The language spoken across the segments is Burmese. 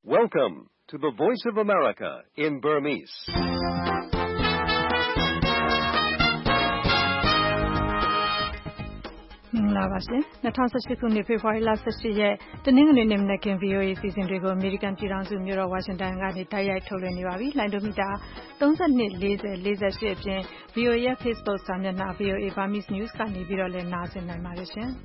Welcome to the Voice of America in Burmese. ။မင်္ဂလာပါရှင်။2018ခုနှစ်ဖေဖော်ဝါရီလ18ရက်တနင်္ဂနွေနေ့မနက်ခင်း VOA စီစဉ်တွေကိုအမေရိကန်ပြည်ထောင်စုမြို့တော်ဝါရှင်တန်ကနေတိုက်ရိုက်ထုတ်လွှင့်နေပါပြီ။လိုင်းဒိုမီတာ32 40 48အပြင် VOA ရဲ့ Facebook စာမျက်နှာ VOA Burmese News ကနေပြီးတော့လည်းနားဆင်နိုင်ပါတယ်ရှင်။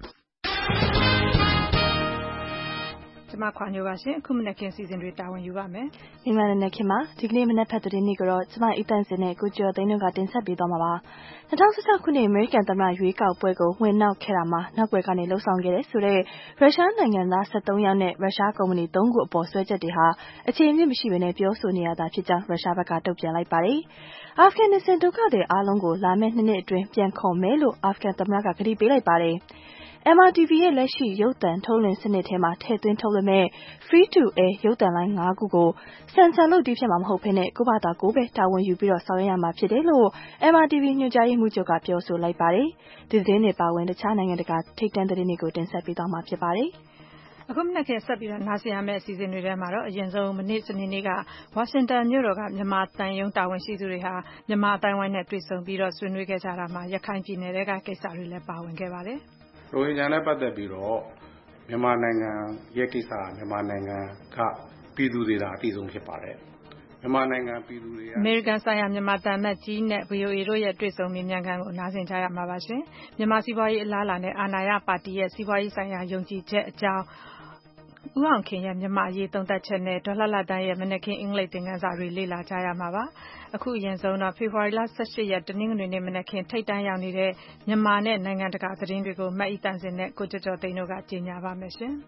ကျွန်မခွာညိုပါရှင်အခုမနက်ခင်းစီစဉ်တွေတာဝန်ယူပါမယ်။မိမနက်ခင်းမှာဒီကနေ့မနက်ဖက်သတင်းတွေကိုတော့ကျွန်မအီတန်စင်နဲ့ကိုကျော်သိန်းတို့ကတင်ဆက်ပေးသွားမှာပါ။2016ခုနှစ်အမေရိကန်သမ္မတရွေးကောက်ပွဲကိုဝင်နောက်ခဲ့တာမှာနောက်ွယ်ကနေလှုပ်ဆောင်ခဲ့တဲ့ဆိုတဲ့ရုရှားနိုင်ငံသား73ယောက်နဲ့ရုရှားကုမ္ပဏီ3ခုအပေါ်ဆွဲချက်တွေဟာအခြေအမြစ်မရှိဘဲနဲ့ပြောဆိုနေရတာဖြစ်ကြောင်းရုရှားဘက်ကတုံ့ပြန်လိုက်ပါတယ်။အာဖဂန်နစ္စတန်ဒုက္ခသည်အားလုံးကိုလာမယ့်2နှစ်အတွင်းပြန်ခေါ်မယ်လို့အာဖဂန်သမ္မတကကတိပေးလိုက်ပါတယ်။ MRTV ရဲ့လက်ရှိရုပ်သံထုတ်လွှင့်စနစ်ထဲမှာထည့်သွင်းထုတ်လွှင့်မဲ့ Free to Air ရုပ်သံလိုင်း5ခုကိုဆင်ဆာလုပ်တီးဖြစ်မှာမဟုတ်ဘဲနဲ့ကိုယ့်ဘာသာကိုယ်ပဲတာဝန်ယူပြီးတော့ဆောင်ရွက်ရမှာဖြစ်တယ်လို့ MRTV ညွှန်ကြားရေးမှူးချုပ်ကပြောဆိုလိုက်ပါတယ်။ဒီသတင်းတွေပါဝင်တခြားနိုင်ငံတကာထိပ်တန်းသတင်းတွေကိုတင်ဆက်ပေးသွားမှာဖြစ်ပါတယ်။အခုမနက်ခင်းဆက်ပြီးတော့နားဆင်ရမယ့်အစီအစဉ်တွေထဲမှာတော့အရင်ဆုံးမနေ့စနေနေ့ကဝါရှင်တန်မြို့တော်ကမြန်မာတန်ယုံတာဝန်ရှိသူတွေဟာမြန်မာအတိုင်းဝိုင်းနဲ့တွေ့ဆုံပြီးတော့ဆွေးနွေးခဲ့ကြတာမှာရခိုင်ပြည်နယ်ကကိစ္စတွေလည်းပါဝင်ခဲ့ပါတယ်။ရိုဟင်ဂျာနဲ့ပတ်သက်ပြီးတော့မြန်မာနိုင်ငံရဲ့ကိစ္စမြန်မာနိုင်ငံကပြည်သူတွေသာအသိဆုံးဖြစ်ပါတယ်။မြန်မာနိုင်ငံပြည်သူတွေအမေရိကန်ဆိုင်ရာမြန်မာတန်မတ်ကြီးနဲ့ VOA တို့ရဲ့တွေ့ဆုံမေးမြန်းခန်းကိုနားဆင်ကြရမှာပါရှင်။မြန်မာစီးပွားရေးအလားအလာနဲ့အာဏာရပါတီရဲ့စီးပွားရေးဆိုင်ရာယုံကြည်ချက်အကြောင်းဦးအောင်ခင်ရဲ့မြန်မာအရေးသုံးသပ်ချက်နဲ့ဒေါ်လှလှတန်းရဲ့မနက်ခင်းအင်္ဂလိပ်သင်ခန်းစာတွေလေ့လာကြရမှာပါ။အခုအရင်ဆုံးတော့ဖေဖော်ဝါရီလ18ရက်တနင်္ဂနွေနေ့မနက်ခင်းထိပ်တန်းရောက်နေတဲ့မြန်မာနဲ့နိုင်ငံတကာသတင်းတွေကိုမတ်အီတန်စင်နဲ့ကိုကျော်ကျော်သိန်းတို့ကကြေညာပါမယ်ရှင်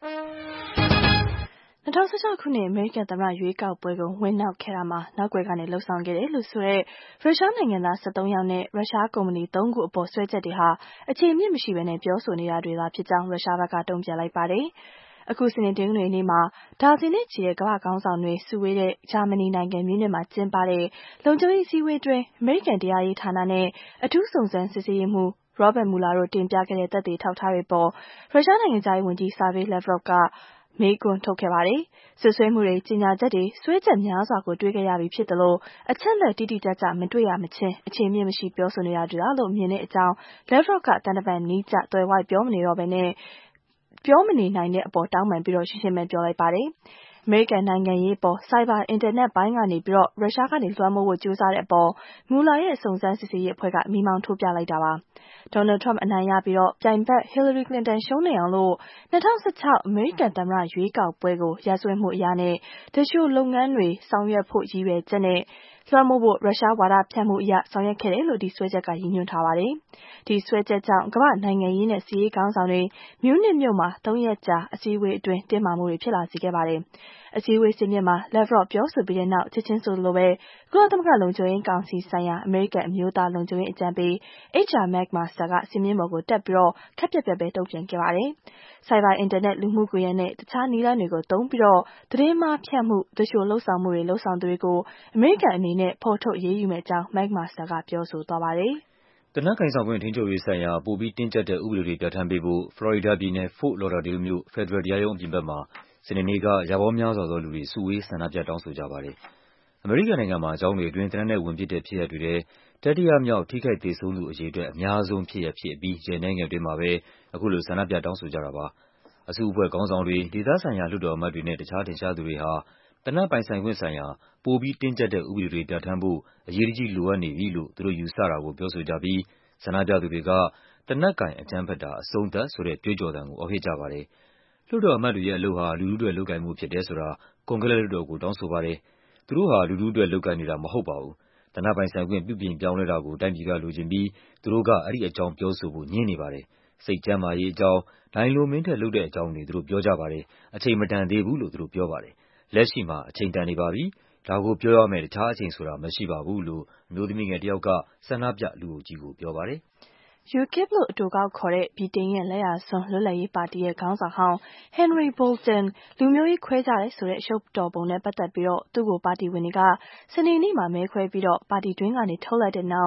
။2016ခုနှစ်အမေရိကန်သမ္မတရွေးကောက်ပွဲကိုဝင်နောက်ခဲ့တာမှာနောက်ွယ်ကနေလှုပ်ဆောင်ခဲ့တယ်လို့ဆိုတဲ့ရုရှားနိုင်ငံသား73ယောက်နဲ့ရုရှားကုမ္ပဏီ3ခုအပေါ်ဆွဲချက်တွေဟာအခြေအမြစ်မရှိဘဲနဲ့ပြောဆိုနေတာတွေသာဖြစ်ကြောင်းရုရှားဘက်ကတုံ့ပြန်လိုက်ပါတယ်။အခုစနေတနင်္ဂနွေနေ့မှာဒါဇင်နဲ့ချီတဲ့ကမ္ဘာ့ခေါင်းဆောင်တွေစုဝေးတဲ့ဂျာမနီနိုင်ငံမြူးနစ်မှာကျင်းပတဲ့လုံခြုံရေးစည်းဝေးတွင်အမေရိကန်တရားရေးဌာနနဲ့အထူးစုံစမ်းစစ်ဆေးရေးမှူး Robert Mueller တို့တင်ပြခဲ့တဲ့သက်သေထောက်ထားတွေပေါ်ရုရှားနိုင်ငံခြားရေးဝန်ကြီး Sergei Lavrov ကမေးခွန်းထုတ်ခဲ့ပါတယ်။ဆွဆွဲမှုတွေကြေညာချက်တွေဆွဲချက်များစွာကိုတွေ့ခဲ့ရပြီးဖြစ်တယ်လို့အချက်လက်တိတိကျကျမတွေ့ရမချင်းအခြေအမြစ်မရှိပြောဆိုနေတာတွေလို့မြင်တဲ့အကြောင်း Lavrov ကတန်တပန်နီးကျသွယ်ဝိုက်ပြောမနေတော့ဘဲနဲ့ပြောမနေနိုင်တဲ့အပေါ်တောင်းပန်ပြီးတော့ရှင်းရှင်းပဲပြောလိုက်ပါတယ်။အမေရိကန်နိုင်ငံရေးပေါ်စိုက်ဘာအင်တာနက်ပိုင်းကနေပြီးတော့ရုရှားကနေလွှမ်းမိုးဖို့ကြိုးစားတဲ့အပေါ်မူလာရဲ့စုံစမ်းစစ်ဆေးရေးအဖွဲ့ကမိမောင်းထိုးပြလိုက်တာပါ။ Donald Trump အနိုင်ရပြီးတော့ပြိုင်ဘက် Hillary Clinton ရှုံးနေအောင်လို့2016အမေရိကန်သမ္မတရွေးကောက်ပွဲကိုရာဇဝတ်မှုအရာနဲ့တချို့လုပ်ငန်းတွေဆောင်ရွက်ဖို့ရည်ရွယ်ချက်နဲ့လွှမ်းမိုးဖို့ရုရှားဝါဒဖြန့်မှုအရာဆောင်ရွက်ခဲ့တယ်လို့ဒီဆွဲချက်ကရည်ညွှန်းထားပါတယ်။ဒီဆွဲချက်ကြောင့်ကမ္ဘာနိုင်ငံရေးနဲ့စီးရေးခေါင်းဆောင်တွေမြူးနစ်မြို့မှာ3ရက်ကြာအစည်းအဝေးအတွင်းတင်းမာမှုတွေဖြစ်လာစေခဲ့ပါတယ်။အစည်းအဝေးစင်မြင့်မှာ Lavrov ပြောဆိုပြီးတဲ့နောက်ချက်ချင်းဆိုလိုပဲကုလသမဂ္ဂလုံခြုံရေးကောင်စီဆိုင်ရာအမေရိကန်အမျိုးသားလုံခြုံရေးအကြံပေး HR McMaster ကစင်မြင့်ပေါ်ကိုတက်ပြီးတော့ခက်ပြက်ပြက်ပဲတုံ့ပြန်ခဲ့ပါတယ်။စိုက်ဘာအင်တာနက်လူမှုကွန်ရက်နဲ့တခြားနည်းလမ်းတွေကိုသုံးပြီးတော့သတင်းမှားဖြန့်မှုတချို့လှုပ်ဆောင်မှုတွေလှုပ်ဆောင်သူတွေကိုအမေရိကန်အနေနဲ့ဖော်ထုတ်ရေးယူမယ့်အကြောင်း McMaster ကပြောဆိုသွားပါတယ်။သေနတ်ကိုင်ဆောင်ခွင့်ထိန်းချုပ်ရေးဆိုင်ရာပိုပြီးတင်းကျပ်တဲ့ဥပဒေတွေပြဋ္ဌာန်းပေးဖို့ဖလော်ရီဒါပြည်နယ် Fort Lauderdale မြို့ဖက်ဒရယ်တရားရုံးအပြင်ဘက်မှာစနေနေ့ကရာပေါင်းများစွာသောလူတွေစုဝေးဆန္ဒပြတောင်းဆိုကြပါတယ်။အမေရိကန်နိုင်ငံမှာကျောင်းတွေအတွင်းသေနတ်နဲ့ဝင်ပစ်တဲ့ဖြစ်ရပ်တွေထဲတတိယမြောက်ထိခိုက်သေဆုံးသူအရေအတွက်အများဆုံးဖြစ်ရပ်ဖြစ်အပြီးရက်အနည်းငယ်အတွင်းမှာပဲအခုလိုဆန္ဒပြတောင်းဆိုကြတာပါ။အစုအဖွဲ့ခေါင်းဆောင်တွေဒေသဆိုင်ရာလွှတ်တော်အမတ်တွေနဲ့တခြားထင်ရှားသူတွေဟာသေနတ်ပိုင်ဆိုင်ခွင့်ဆိုင်ရာပိုပြီးတင်းကျပ်တဲ့ဥပဒေတွေပြဋ္ဌာန်းဖို့အရေးတကြီးလိုအပ်နေပြီလို့သူတို့ယူဆတာကိုပြောဆိုကြပြီးဆန္ဒပြသူတွေကသေနတ်ကိုင်အကြမ်းဖက်တာအဆုံးသတ်ဆိုတဲ့ကြွေးကြော်သံကိုအော်ဟစ်ကြပါတယ်။လွှတ်တော်အမတ်တွေရဲ့အလုပ်ဟာလူထုအတွက်လုပ်ကိုင်မှုဖြစ်တယ်ဆိုတာကွန်ဂရက်လွှတ်တော်ကိုတောင်းဆိုပါတယ်။သူတို့ဟာလူထုအတွက်လုပ်ကိုင်နေတာမဟုတ်ပါဘူး။သေနတ်ပိုင်ဆိုင်ခွင့်ပြုပြင်ပြောင်းလဲတာကိုတိုင်းပြည်ကလိုချင်ပြီးသူတို့ကအဲဒီအကြောင်းပြောဆိုဖို့ငြင်းနေပါတယ်။စိတ်ကျန်းမာရေးအကြောင်းဒိုင်လိုမင်းထက်လုပ်တဲ့အကြောင်းတွေသူတို့ပြောကြပါတယ်။အချိန်မတန်သေးဘူးလို့သူတို့ပြောပါတယ်။လက်ရှိမှာအချိန်တန်နေပါပြီ။ဒါကိုပြောရမယ့်တခြားအချိန်ဆိုတာမရှိပါဘူးလို့အမျိုးသမီးငယ်တယောက်ကဆန္ဒပြလူအုပ်ကြီးကိုပြောပါတယ်။ UKIP လို့အတိုကောက်ခေါ်တဲ့ဗြိတိန်ရဲ့လက်ယာစွန်းလွတ်လပ်ရေးပါတီရဲ့ခေါင်းဆောင်ဟောင်း Henry Bolton လူမျိုးရေးခွဲခြားတယ်ဆိုတဲ့အရှုပ်တော်ပုံနဲ့ပတ်သက်ပြီးတော့သူ့ကိုပါတီဝင်တွေကစနေနေ့မှာမဲခွဲပြီးတော့ပါတီတွင်းကနေထုတ်လိုက်တဲ့နောက်ပ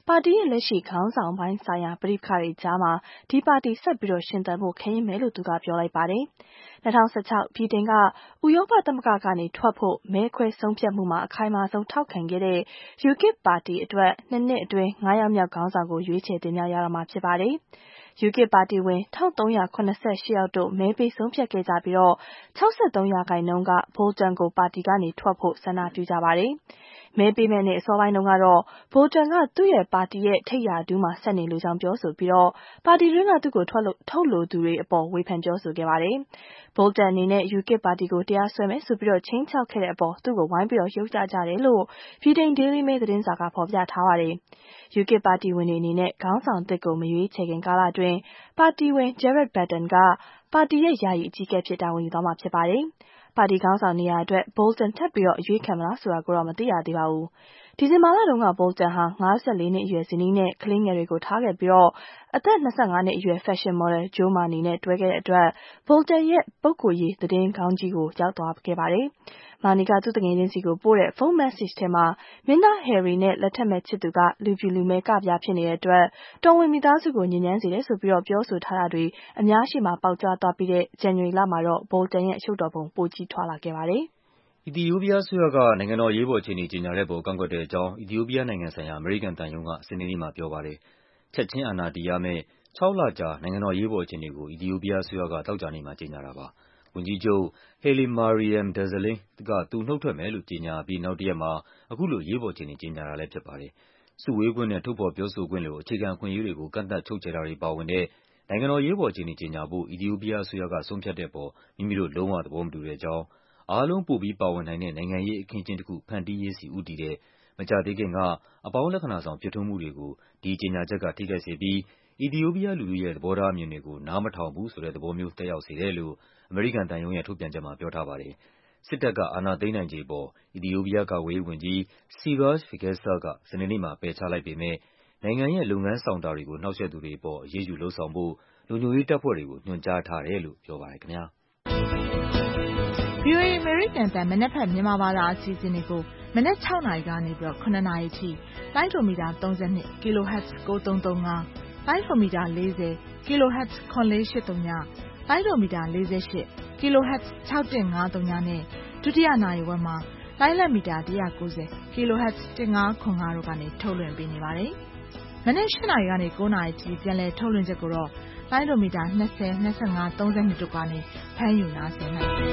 ပါတီရဲ့လက်ရှိခေါင်းဆောင်ပိုင်းဆိုင်ရာပဋိပက္ခတွေကြားမှာဒီပါတီဆက်ပြီးရှင်သန်ဖို့ခဲယဉ်းမယ်လို့သူကပြောလိုက်ပါတယ်။2016 ဗြိတိန်ကဥရောပသမဂ္ဂကနေထွက်ဖို့မဲခွဲဆုံးဖြတ်မှုမှာအခိုင်အမာဆုံးထောက်ခံခဲ့တဲ့ UKIP ပါတီအတွက်2 နှစ်အတွင်း9 ယောက်မြောက်ခေါင်းဆောင်ကိုရွေးချယ်တင်မြှောက်ရတော့မှာဖြစ်ပါတယ်။ UKIP ပါတီဝင်1388ယောက်တို့မဲပေးဆုံးဖြတ်ခဲ့ကြပြီး63%က Bolton ကိုပါတီကနေထွက်ဖို့ဆန္ဒပြုကြပါတယ်။မဲပေးမဲ့နေ့အစောပိုင်းတုန်းကတော့ Bolton ကသူ့ရဲ့ပါတီရဲ့ထိပ်ရာထူးမှာဆက်နေလိုကြောင်းပြောဆိုပြီးပါတီတွင်းကသူ့ကိုထုတ်လိုသူတွေအပေါ်ဝေဖန်ပြောဆိုခဲ့ပါတယ်။ Bolton အနေနဲ့ UKIP ပါတီကိုတရားစွဲမယ်ဆိုပြီးခြိမ်းခြောက်ခဲ့တဲ့အပေါ်သူ့ကိုဝိုင်းပြီးရုတ်ချကြတယ်လို့ဗြိတိန် Daily Mail သတင်းစာကဖော်ပြထားပါတယ်။ UKIP ပါတီဝင်တွေအနေနဲ့ခေါင်းဆောင်သစ်ကိုမရွေးချယ်ခင်ကာလအတွင်းပါတီဝင် Gerard Button ကပါတီရဲ့ယာယီအကြီးအကဲဖြစ်တာဝန်ယူသွားမှာဖြစ်ပါတယ်။ပါတီခေါင်းဆောင်နေရာအတွက် Bolton ထပ်ပြီးအရွေးခံမလားဆိုတာကိုတော့မသိရသေးပါဘူး။ဒီဇင်ဘာလတုန်းက Bolton ဟာ54နှစ်အရွယ်ဇနီးနဲ့ကလေးငယ်တွေကိုထားခဲ့ပြီးအသက်25နှစ်အရွယ်ဖက်ရှင်မော်ဒယ် Jo Marney နဲ့တွဲခဲ့တဲ့အတွက် Bolton ရဲ့ပုဂ္ဂိုလ်ရေးသတင်းခေါင်းကြီးကိုရောက်သွားခဲ့ပါတယ်။ Marney ကသူ့သူငယ်ချင်းစီကိုပို့တဲ့ဖုန်းမက်ဆေ့ချ်ထဲမှာမင်းသား Harry နဲ့လက်ထပ်မဲ့ချစ်သူကလူဖြူလူမည်းကပြားဖြစ်နေတဲ့အတွက်တော်ဝင်မိသားစုကိုညစ်ညမ်းစေတယ်ဆိုပြီးပြောဆိုထားတာတွေအများရှေ့မှာပေါက်ကြားသွားပြီးတဲ့ဇန်နဝါရီလမှာတော့ Bolton ရဲ့အရှုပ်တော်ပုံပိုကြီးထွားလာခဲ့ပါတယ်။အီသီယိုးပီးယားအစိုးရကနိုင်ငံတော်အရေးပေါ်အခြေအနေကြေညာတဲ့အပေါ်ကန့်ကွက်တဲ့အကြောင်းအီသီယိုးပီးယားနိုင်ငံဆိုင်ရာအမေရိကန်သံရုံးကစနေနေ့မှာပြောပါတယ်။ချက်ချင်းအာဏာတည်ရမယ့်6 လကြာနိုင်ငံတော်အရေးပေါ်အခြေအနေကိုအီသီယိုးပီးယားအစိုးရကသောကြာနေ့မှာကြေညာတာပါ။ဝန်ကြီးချုပ် Hailemariam Desalegn ကသူနုတ်ထွက်မယ်လို့ကြေညာအပြီးနောက်တရက်မှာအခုလိုအရေးပေါ်အခြေအနေကြေညာတာလည်းဖြစ်ပါတယ်။စုဝေးခွင့်နဲ့ထုတ်ဖော်ပြောဆိုခွင့်လိုအခြေခံအခွင့်အရေးတွေကိုကန့်သတ်ချုပ်ချယ်တာတွေပါဝင်တဲ့နိုင်ငံတော်အရေးပေါ်အခြေအနေကြေညာဖို့အီသီယိုးပီးယားအစိုးရကဆုံးဖြတ်တဲ့အပေါ်မိမိတို့လုံးဝသဘောမတူတဲ့အကြောင်းအားလုံးပိုပြီးပါဝင်နိုင်တဲ့နိုင်ငံရေးအခင်းအကျင်းတခုဖန်တီးရေးဆီဦးတည်တဲ့မကြာသေးခင်ကအပေါင်းလက္ခဏာဆောင်ဖြစ်ထွန်းမှုတွေကိုဒီကြေညာချက်ကထိခိုက်စေပြီးအီသီယိုးပီးယားလူထုရဲ့သဘောထားအမြင်တွေကိုနားမထောင်ဘူးဆိုတဲ့သဘောမျိုးသက်ရောက်စေတယ်လို့အမေရိကန်သံရုံးရဲ့ထုတ်ပြန်ချက်မှာပြောထားပါတယ်။စစ်တပ်ကအာဏာသိမ်းနိုင်ခြေအပေါ်အီသီယိုးပီးယားကာကွယ်ရေးဝန်ကြီး Siraj Fagesa ကစနေနေ့မှာပယ်ချလိုက်ပေမဲ့နိုင်ငံရဲ့လုပ်ငန်းဆောင်တာတွေကိုနှောင့်ယှက်သူတွေအပေါ်အရေးယူလုပ်ဆောင်ဖို့လုံခြုံရေးတပ်ဖွဲ့တွေကိုညွှန်ကြားထားတယ်လို့ပြောပါတယ်ခင်ဗျာ။ VOA အမေရိကန်အသံမနက်ဖြန်မြန်မာဘာသာအစီအစဉ်တွေကိုမနက်6နာရီကနေ9နာရီထိတိုင်းဒိုမီတာ32 kHz 9335တိုင်းဒိုမီတာ40 kHz 9483တိုင်းဒိုမီတာ48 kHz 6153နဲ့ဒုတိယနာရီဝက်မှာတိုင်းလက်မီတာ190 kHz 1505တို့ကနေထုတ်လွှင့်ပေးနေပါတယ်။မနက်8နာရီကနေ9နာရီထိပြန်လည်ထုတ်လွှင့်ချက်ကိုတော့တိုင်းဒိုမီတာ20 25 32တို့ကနေဖမ်းယူနားဆင်နိုင်ပါတယ်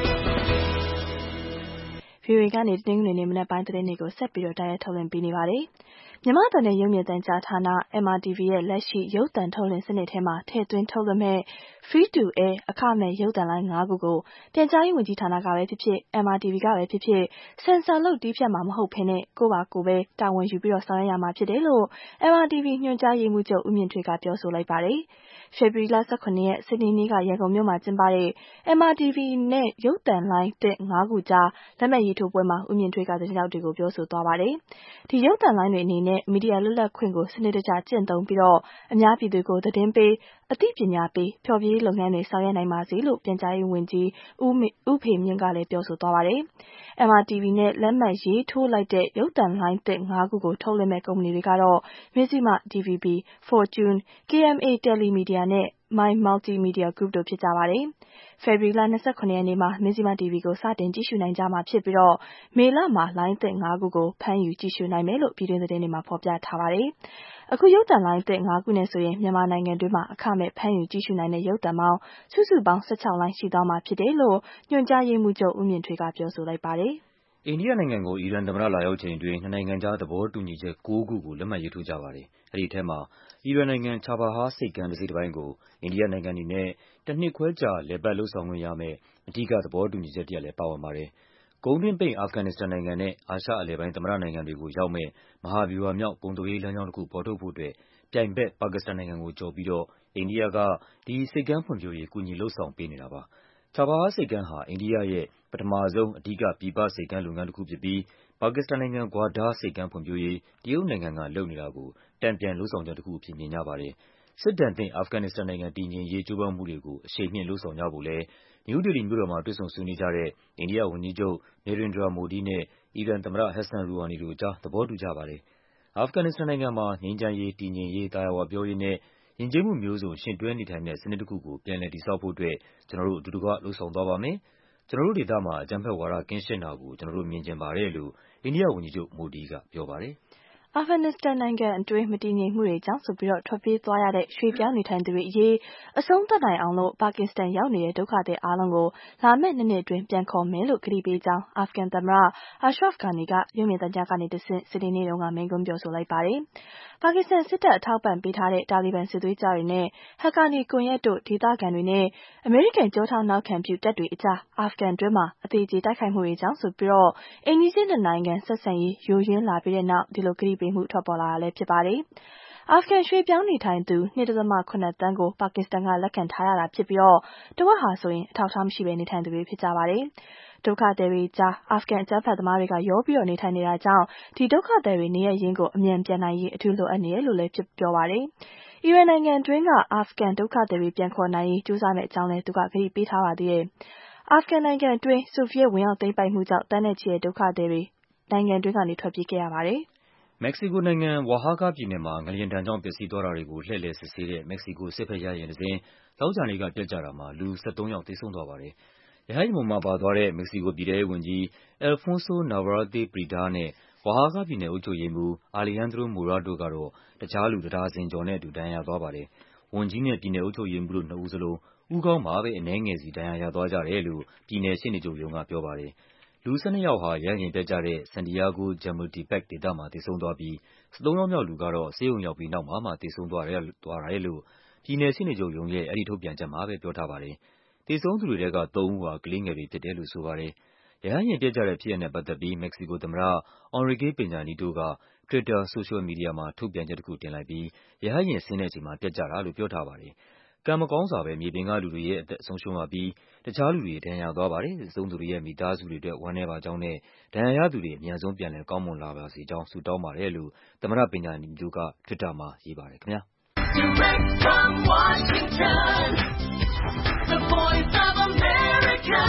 ။ VOA ကနေတနင်္ဂနွေနေ့မနက်ပိုင်းသတင်းတွေကိုဆက်ပြီးတိုက်ရိုက်ထုတ်လွှင့်ပေးနေပါတယ်။မြန်မာ့အသံနဲ့ရုပ်မြင်သံကြားဌာန MRTV ရဲ့လက်ရှိရုပ်သံထုတ်လွှင့်စနစ်ထဲမှာထည့်သွင်းထုတ်လွှင့်မဲ့ Free to Air အခမဲ့ရုပ်သံလိုင်း5ခုကိုပြန်ကြားရေးဝန်ကြီးဌာနကပဲဖြစ်ဖြစ် MRTV ကပဲဖြစ်ဖြစ်ဆင်ဆာလုပ်တည်းဖြတ်မှာမဟုတ်ဘဲကိုယ့်ဘာကိုယ်ပဲတာဝန်ယူပြီးဆောင်ရွက်ရမှာဖြစ်တယ်လို့ MRTV ညွှန်ကြားရေးမှူးချုပ်ဦးမြင့်ထွေးကပြောဆိုလိုက်ပါတယ်။ဖေဖော်ဝါရီလ17ရက်စနေနေ့ကရန်ကုန်မြို့မှာကျင်းပတဲ့ MRTV နဲ့ရုပ်သံလိုင်းသစ်5ခုကြားလက်မှတ်ရေးထိုးပွဲမှာဦးမြင့်ထွေးကသတင်းထောက်တွေကိုပြောဆိုသွားပါတယ်။ဒီရုပ်သံလိုင်းတွေအနေနဲ့မီဒီယာလွတ်လပ်ခွင့်ကိုစနစ်တကျကျင့်သုံးပြီးအများပြည်သူကိုသတင်းပေးအသိပညာပေးဖျော်ဖြေရေးလုပ်ငန်းတွေဆောင်ရွက်နိုင်ပါစေလို့ပြန်ကြားရေးဝန်ကြီးဦးဖေမြင့်ကလည်းပြောဆိုသွားပါတယ်။ MRTV နဲ့လက်မှတ်ရေးထိုးလိုက်တဲ့ရုပ်သံလိုင်းသစ်5ခုကိုထုတ်လွှင့်မဲ့ကုမ္ပဏီတွေကတော့ Mizzima DVB, Fortune, KMA Telemedia နဲ့ My Multi Media Group တို့ဖြစ်ကြပါတယ်။ဖေဖော်ဝါရီလ27ရက်နေ့မှာ Mizzima TV ကိုစတင်ကြည့်ရှုနိုင်ကြမှာဖြစ်ပြီးမေလမှာလိုင်းသစ်5ခုကိုဖမ်းယူကြည့်ရှုနိုင်မယ်လို့ပြည်တွင်းသတင်းတွေမှာဖော်ပြထားပါတယ်။အခုရုပ်သံလိုင်းသစ်5ခုနဲ့ဆိုရင်မြန်မာနိုင်ငံတွင်းမှာအခမဲ့ဖမ်းယူကြည့်ရှုနိုင်တဲ့ရုပ်သံပေါင်းစုစုပေါင်း16လိုင်းရှိသွားမှာဖြစ်တယ်လို့ညွှန်ကြားရေးမှူးချုပ်ဦးမြင့်ထွေးကပြောဆိုလိုက်ပါတယ်။အိန္ဒိယနိုင်ငံကိုအီရန်သမ္မတလာရောက်ချိန်အတွင်းနှစ်နိုင်ငံကြားသဘောတူညီချက်9ခုကိုလက်မှတ်ရေးထိုးကြပါတယ်။အဲဒီထဲမှာအီရန်နိုင်ငံချာဘာဟာဆိပ်ကမ်းတစိတ်တပိုင်းကိုအိန္ဒိယနိုင်ငံအနေနဲ့တနှစ်ခွဲကြာလည်ပတ်လုပ်ဆောင်ခွင့်ရမယ့်အဓိကသဘောတူညီချက်တရပ်လည်းပါဝင်ပါတယ်။ကုန်းတွင်းပိတ်အာဖဂန်နစ္စတန်နိုင်ငံနဲ့အာရှအလယ်ပိုင်းသမ္မတနိုင်ငံတွေကိုရောက်မယ့်မဟာဗျူဟာမြောက်ကုန်သွယ်ရေးလမ်းကြောင်းတခုဖော်ထုတ်ဖို့အတွက်ပြိုင်ဘက်ပါကစ္စတန်နိုင်ငံကိုကျော်ပြီးအိန္ဒိယကဒီဆိပ်ကမ်းဖွံ့ဖြိုးရေးကူညီလုပ်ဆောင်ပေးနေတာပါ။ချာဘာဟာဆိပ်ကမ်းဟာအိန္ဒိယရဲ့ပထမဆုံးအဓိကပြည်ပဆိပ်ကမ်းလုပ်ငန်းတခုဖြစ်ပြီးပါကစ္စတန်နိုင်ငံ Gwadar ဆိပ်ကမ်းဖွံ့ဖြိုးရေးတရုတ်နိုင်ငံကလုပ်နေတာကိုတန်ပြန်လုပ်ဆောင်ချက်တခုအဖြစ်မြင်ကြပါတယ်။စစ်ဒဏ်သင့်အာဖဂန်နစ္စတန်နိုင်ငံတည်ငြိမ်ရေးကြိုးပမ်းမှုတွေကိုအရှိန်မြှင့်လုပ်ဆောင်ကြဖို့လည်းနယူးဒေလီမြို့တော်မှာတွေ့ဆုံဆွေးနွေးကြတဲ့အိန္ဒိယဝန်ကြီးချုပ် Narendra Modi နဲ့အီရန်သမ္မတ Hassan Rouhani တို့အကြားသဘောတူကြပါတယ်။အာဖဂန်နစ္စတန်နိုင်ငံမှာငြိမ်းချမ်းရေး၊ တည်ငြိမ်ရေး၊ သာယာဝပြောရေးနဲ့ ယဉ်ကျေးမှုမျိုးစုံ ယှဉ်တွဲနေထိုင်တဲ့ စနစ်တခုကို ပြန်လည်တည်ဆောက်ဖို့အတွက် ကျနော်တို့ အတူတကွ လုပ်ဆောင်သွားပါမယ်။ ကျနော်တို့ဒေသမှာ အကြမ်းဖက်ဝါဒ ကင်းရှင်းတာကို ကျနော်တို့မြင်ချင်ပါတယ်လို့ အိန္ဒိယဝန်ကြီးချုပ် Modi ကပြောပါတယ်။အာဖဂန်နစ္စတန်နိုင်ငံအတွင်း မတည်ငြိမ်မှုတွေကြောင့်ဆိုပြီးထွက်ပြေးသွားရတဲ့ ရွှေ့ပြောင်းနေထိုင်သူတွေအရေး အဆုံးသတ်နိုင်အောင် ပါကစ္စတန်ရောက်နေတဲ့ ဒုက္ခသည်အားလုံးကို လာမယ့် 2 နှစ်အတွင်း ပြန်ခေါ်မယ်လို့ ကတိပေးကြောင်း အာဖဂန်သမ္မတ Ashraf Ghani က ရုပ်မြင်သံကြားကနေတဆင့် စနေနေ့က မိန့်ခွန်းပြောဆိုလိုက်ပါတယ်။ ပါကစ္စတန်စစ်တပ် အထောက်အပံ့ပေးထားတဲ့ တာလီဘန်စစ်သွေးကြွတွေနဲ့ Haqqani ကွန်ယက်တို့ ဒေသခံတွေနဲ့ အမေရိကန် ကျောထောက်နောက်ခံပြုတပ်တွေအကြား အာဖဂန်အတွင်း အသေအကျေတိုက်ခိုက်မှုတွေကြောင့်ဆိုပြီး အိမ်နီးချင်း 2 နိုင်ငံဆက်ဆံရေး ယိုယွင်းလာပြီးတဲ့နောက် ဒီလိုကတိပေးမှု ထွက်ပေါ်လာတာဖြစ်ပါတယ်။ အာဖဂန်ရွှေ့ပြောင်းနေထိုင်သူ 2.7 သန်းကို ပါကစ္စတန်က လက်ခံထားရတာဖြစ်ပြီး တဝက်ဟာဆိုရင် အထောက်အထားမရှိဘဲ နေထိုင်သူတွေဖြစ်ကြပါတယ်။ ဒုက္ခသည်တွေကြား အာဖဂန်အကြမ်းဖက်သမားတွေက ရောပြီးနေထိုင်နေတာကြောင့် ဒီဒုက္ခသည်တွေ နေရပ်ရင်းကို အမြန်ပြန်နိုင်ရေး အထူးလိုအပ်နေတယ်လို့လည်း ပြောပါတယ်။ အီရန်နိုင်ငံတွင်းက အာဖဂန်ဒုက္ခသည်တွေ ပြန်ခေါ်နိုင်ရေး ကြိုးစားမယ့်အကြောင်းလည်း သူက ကတိပေးထားပါသေးတယ်။ အာဖဂန်နိုင်ငံအတွင်း ဆိုဗီယက်ဝင်ရောက်သိမ်းပိုက်မှုကြောင့် သန်းနဲ့ချီတဲ့ ဒုက္ခသည်တွေ နိုင်ငံတွင်းကနေ ထွက်ပြေးခဲ့ရပါတယ်။မက္ကဆီကိုနိုင်ငံ၊ Oaxaca ပြည်နယ်မှာ ငလျင်ဒဏ်ကြောင့် ပျက်စီးသွားတာတွေကို လှည့်လည်စစ်ဆေးတဲ့ မက္ကဆီကို စစ်ဘက်ရဟတ်ယာဉ်တစင်း သောကြာနေ့က ပျက်ကျတာမှာ လူ 13 ယောက် သေဆုံးသွားပါတယ်။ ရဟတ်ယာဉ်ပေါ်မှာပါသွားတဲ့ မက္ကဆီကို ပြည်ထဲရေးဝန်ကြီး Alfonso Navarrete Prida နဲ့ Oaxaca ပြည်နယ် အုပ်ချုပ်ရေးမှူး Alejandro Murat တို့ကတော့ တခြားလူ 1 ဒါဇင်ကျော်နဲ့အတူ ဒဏ်ရာရသွားပါတယ်။ ဝန်ကြီးနဲ့ ပြည်နယ်အုပ်ချုပ်ရေးမှူးတို့ 2 ဦးစလုံး ဦးခေါင်းမှာပဲ အနည်းငယ်စီ ဒဏ်ရာရသွားကြတယ်လို့ ပြည်နယ်ရှေ့နေချုပ်ရုံးက ပြောပါတယ်။ လူ 12 ယောက်ဟာ ရဟတ်ယာဉ်ပျက်ကျတဲ့ Santiago Jamultepec ဒေသမှာ သေဆုံးသွားပြီး 13 ယောက်မြောက်လူကတော့ ဆေးရုံရောက်ပြီးနောက်မှာမှ သေဆုံးသွားတယ်လို့ ပြည်နယ်ရှေ့နေချုပ်ရုံးရဲ့ အဲဒီထုတ်ပြန်ချက်မှာပဲ ပြောထားပါတယ်။ သေဆုံးသူတွေထဲက 3 ဦးဟာ ကလေးငယ်တွေဖြစ်တယ်လို့ ဆိုပါတယ်။ ရဟတ်ယာဉ်ပျက်ကျတဲ့ဖြစ်ရပ်နဲ့ပတ်သက်ပြီး မက္ကဆီကိုသမ္မတ Enrique Peña Nieto က Twitter ဆိုရှယ်မီဒီယာမှာ ထုတ်ပြန်ချက်တခုတင်လိုက်ပြီး ရဟတ်ယာဉ်ဆင်းတဲ့အချိန်မှာ ပျက်ကျတာလို့ ပြောထားပါတယ်။ ကံမကောင်းစွာပဲ မြေပြင်ကလူတွေရဲ့ အသက်ဆုံးရှုံးရပြီး တခြားလူတွေ ဒဏ်ရာရသွားပါတယ်၊ သေဆုံးသူတွေရဲ့ မိသားစုတွေအတွက် ဝမ်းနည်းပါကြောင်းနဲ့ ဒဏ်ရာရသူတွေ အမြန်ဆုံး ပြန်လည်ကောင်းမွန်လာပါစေကြောင်း ဆုတောင်းပါတယ်လို့ သမ္မတ Peña Nieto က Twitter မှာရေးပါတယ်ခင်ဗျာ။ Direct from Washington, the voice of America,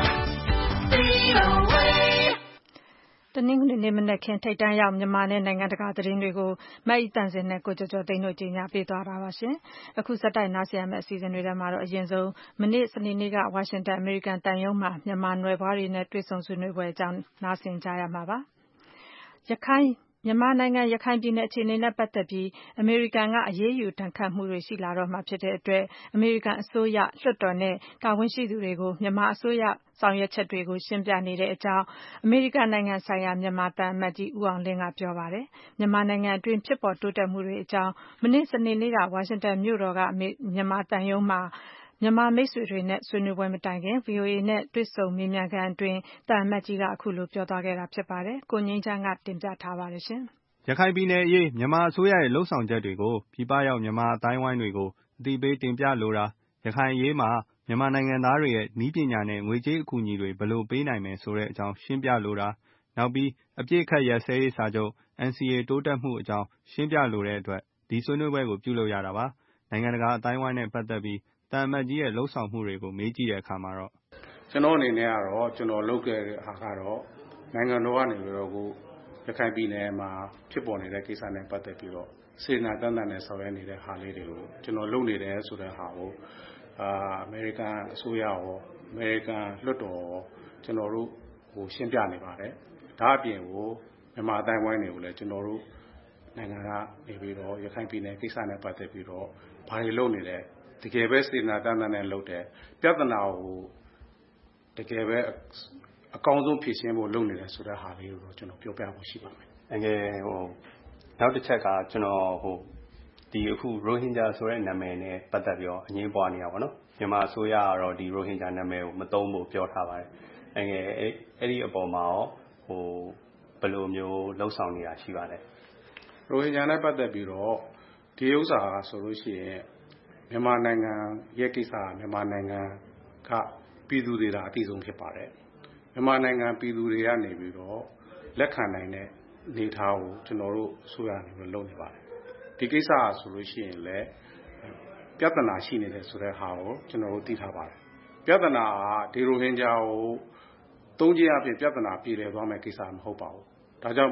VOA. တနင်္ဂနွေနေ့မနက်ခင်း ထိပ်တန်းရောက် မြန်မာနဲ့နိုင်ငံတကာသတင်းတွေကို မအိသန့်စင်နဲ့ ကိုကျော်ကျော်သိန်းတို့ ကြီးညာပေးသွားတာပါ။ အခုဆက်တိုက်နားဆင်ရမယ့်အစီအစဉ်တွေထဲမှာတော့ အရင်ဆုံး မနေ့စနေနေ့က ဝါရှင်တန်အမေရိကန်သံရုံးမှာ မြန်မာနွယ်ဖွားတွေနဲ့ တွေ့ဆုံဆွေးနွေးပွဲအကြောင်း နားဆင်ကြရမှာပါ။ မြန်မာနိုင်ငံ ရခိုင်ပြည်နယ်အခြေအနေနဲ့ပတ်သက်ပြီး အမေရိကန်က အရေးယူဒဏ်ခတ်မှုတွေ ရှိလာတော့မှာဖြစ်တဲ့အတွက် အမေရိကန်အစိုးရ၊ လွှတ်တော်နဲ့ တာဝန်ရှိသူတွေကို မြန်မာအစိုးရဆောင်ရွက်ချက်တွေကို ရှင်းပြနေတဲ့အကြောင်း အမေရိကန်နိုင်ငံဆိုင်ရာ မြန်မာသံအမတ်ကြီး ဦးအောင်လင်းက ပြောပါတယ်။ မြန်မာနိုင်ငံအတွင်း ဖြစ်ပေါ်တိုးတက်မှုတွေအကြောင်း မနေ့စနေနေ့က ဝါရှင်တန်မြို့တော်က မြန်မာသံရုံးမှာ မြန်မာမိတ်ဆွေတွေနဲ့ ဆွေးနွေးပွဲမတိုင်ခင် VOA နဲ့ တွေ့ဆုံမေးမြန်းခန်းအတွင်း သံအမတ်ကြီးက အခုလိုပြောသွားခဲ့တာဖြစ်ပါတယ်။ ကိုငြိမ်းချမ်းက တင်ပြထားပါတယ်။ရခိုင်ပြည်နယ်အရေး မြန်မာအစိုးရရဲ့လုပ်ဆောင်ချက်တွေကို ပြည်ပရောက်မြန်မာအသိုင်းအဝိုင်းတွေကို အသိပေးတင်ပြလိုတာ၊ ရခိုင်အရေးမှာ မြန်မာနိုင်ငံသားတွေရဲ့ နည်းပညာနဲ့ ငွေကြေးအကူအညီတွေ ဘယ်လိုပေးနိုင်မယ်ဆိုတဲ့အကြောင်း ရှင်းပြလိုတာ၊ နောက်ပြီး အပစ်အခတ်ရပ်စဲရေးစာချုပ် NCA တိုးတက်မှုအကြောင်း ရှင်းပြလိုတဲ့အတွက် ဒီဆွေးနွေးပွဲကို ပြုလုပ်ရတာပါ။ နိုင်ငံတကာအသိုင်းအဝိုင်းနဲ့ပတ်သက်ပြီး သံအမတ်ကြီးရဲ့လုပ်ဆောင်မှုတွေကို မေးကြည့်တဲ့အခါမှာတော့ကျွန်တော်အနေနဲ့ကတော့ ကျွန်တော်လုပ်ခဲ့တဲ့ဟာကတော့ နိုင်ငံတော်ကနေပြီးတော့ ရခိုင်ပြည်နယ်မှာဖြစ်ပေါ်နေတဲ့ကိစ္စနဲ့ပတ်သက်ပြီးတော့ စေတနာတန်တန်နဲ့ဆောင်ရွက်နေတဲ့ဟာလေးတွေကို ကျွန်တော်လုပ်နေတယ်ဆိုတဲ့ဟာကို အမေရိကန်အစိုးရရော အမေရိကန်လွှတ်တော်ရော ကျွန်တော်တို့ဟိုရှင်းပြနေပါတယ်။ဒါအပြင်ကိုမြန်မာအတိုင်းဝိုင်းတွေကိုလည်းကျွန်တော်တို့နိုင်ငံကနေပြီးတော့ရခိုင်ပြည်နယ်ကိစ္စနဲ့ပတ်သက်ပြီးတော့ဘာတွေလုပ်နေလဲတကယ်ပဲစေတနာတန်တန်နဲ့လုပ်တယ်ပြဿနာကိုတကယ်ပဲအကောင်းဆုံးဖြေရှင်းဖို့လုပ်နေတယ်ဆိုတဲ့ဟာလေးကိုတော့ကျွန်တော်ပြောပြဖို့ရှိပါမယ်။နောက်တစ်ချက်ကကျွန်တော်ဒီအခုရိုဟင်ဂျာဆိုတဲ့နာမည်နဲ့ပတ်သက်ပြီးတော့အငြင်းပွားနေတာပေါ့နော်။မြန်မာအစိုးရကတော့ဒီရိုဟင်ဂျာနာမည်ကိုမသုံးဖို့ပြောထားပါတယ်။အဲ့ဒီအပေါ်မှာရောဘယ်လိုမျိုးလှုပ်ဆောင်နေတာရှိပါလဲ။ရိုဟင်ဂျာနဲ့ပတ်သက်ပြီးတော့ဒီဥစ္စာဆိုလို့ရှိရင်မြန်မာနိုင်ငံရဲ့ကိစ္စမြန်မာနိုင်ငံကပြည်သူတွေဒါအတိဆုံးဖြစ်ပါတယ်။မြန်မာနိုင်ငံပြည်သူတွေကနေပြီးတော့လက်ခံနိုင်တဲ့အနေအထားကိုကျွန်တော်တို့ဆိုရနေလို့လုပ်နေပါတယ်။ဒီကိစ္စဆိုလို့ရှိရင်လည်းပြဿနာရှိနေတယ်ဆိုတဲ့ဟာကိုကျွန်တော်တို့သိထားပါတယ်။ပြဿနာကဒီရိုဟင်ဂျာကိုသုံးခြင်းအဖြစ်ပြဿနာပြည်လည်သွားမယ့်ကိစ္စမဟုတ်ပါဘူး။ဒါကြောင့်မို့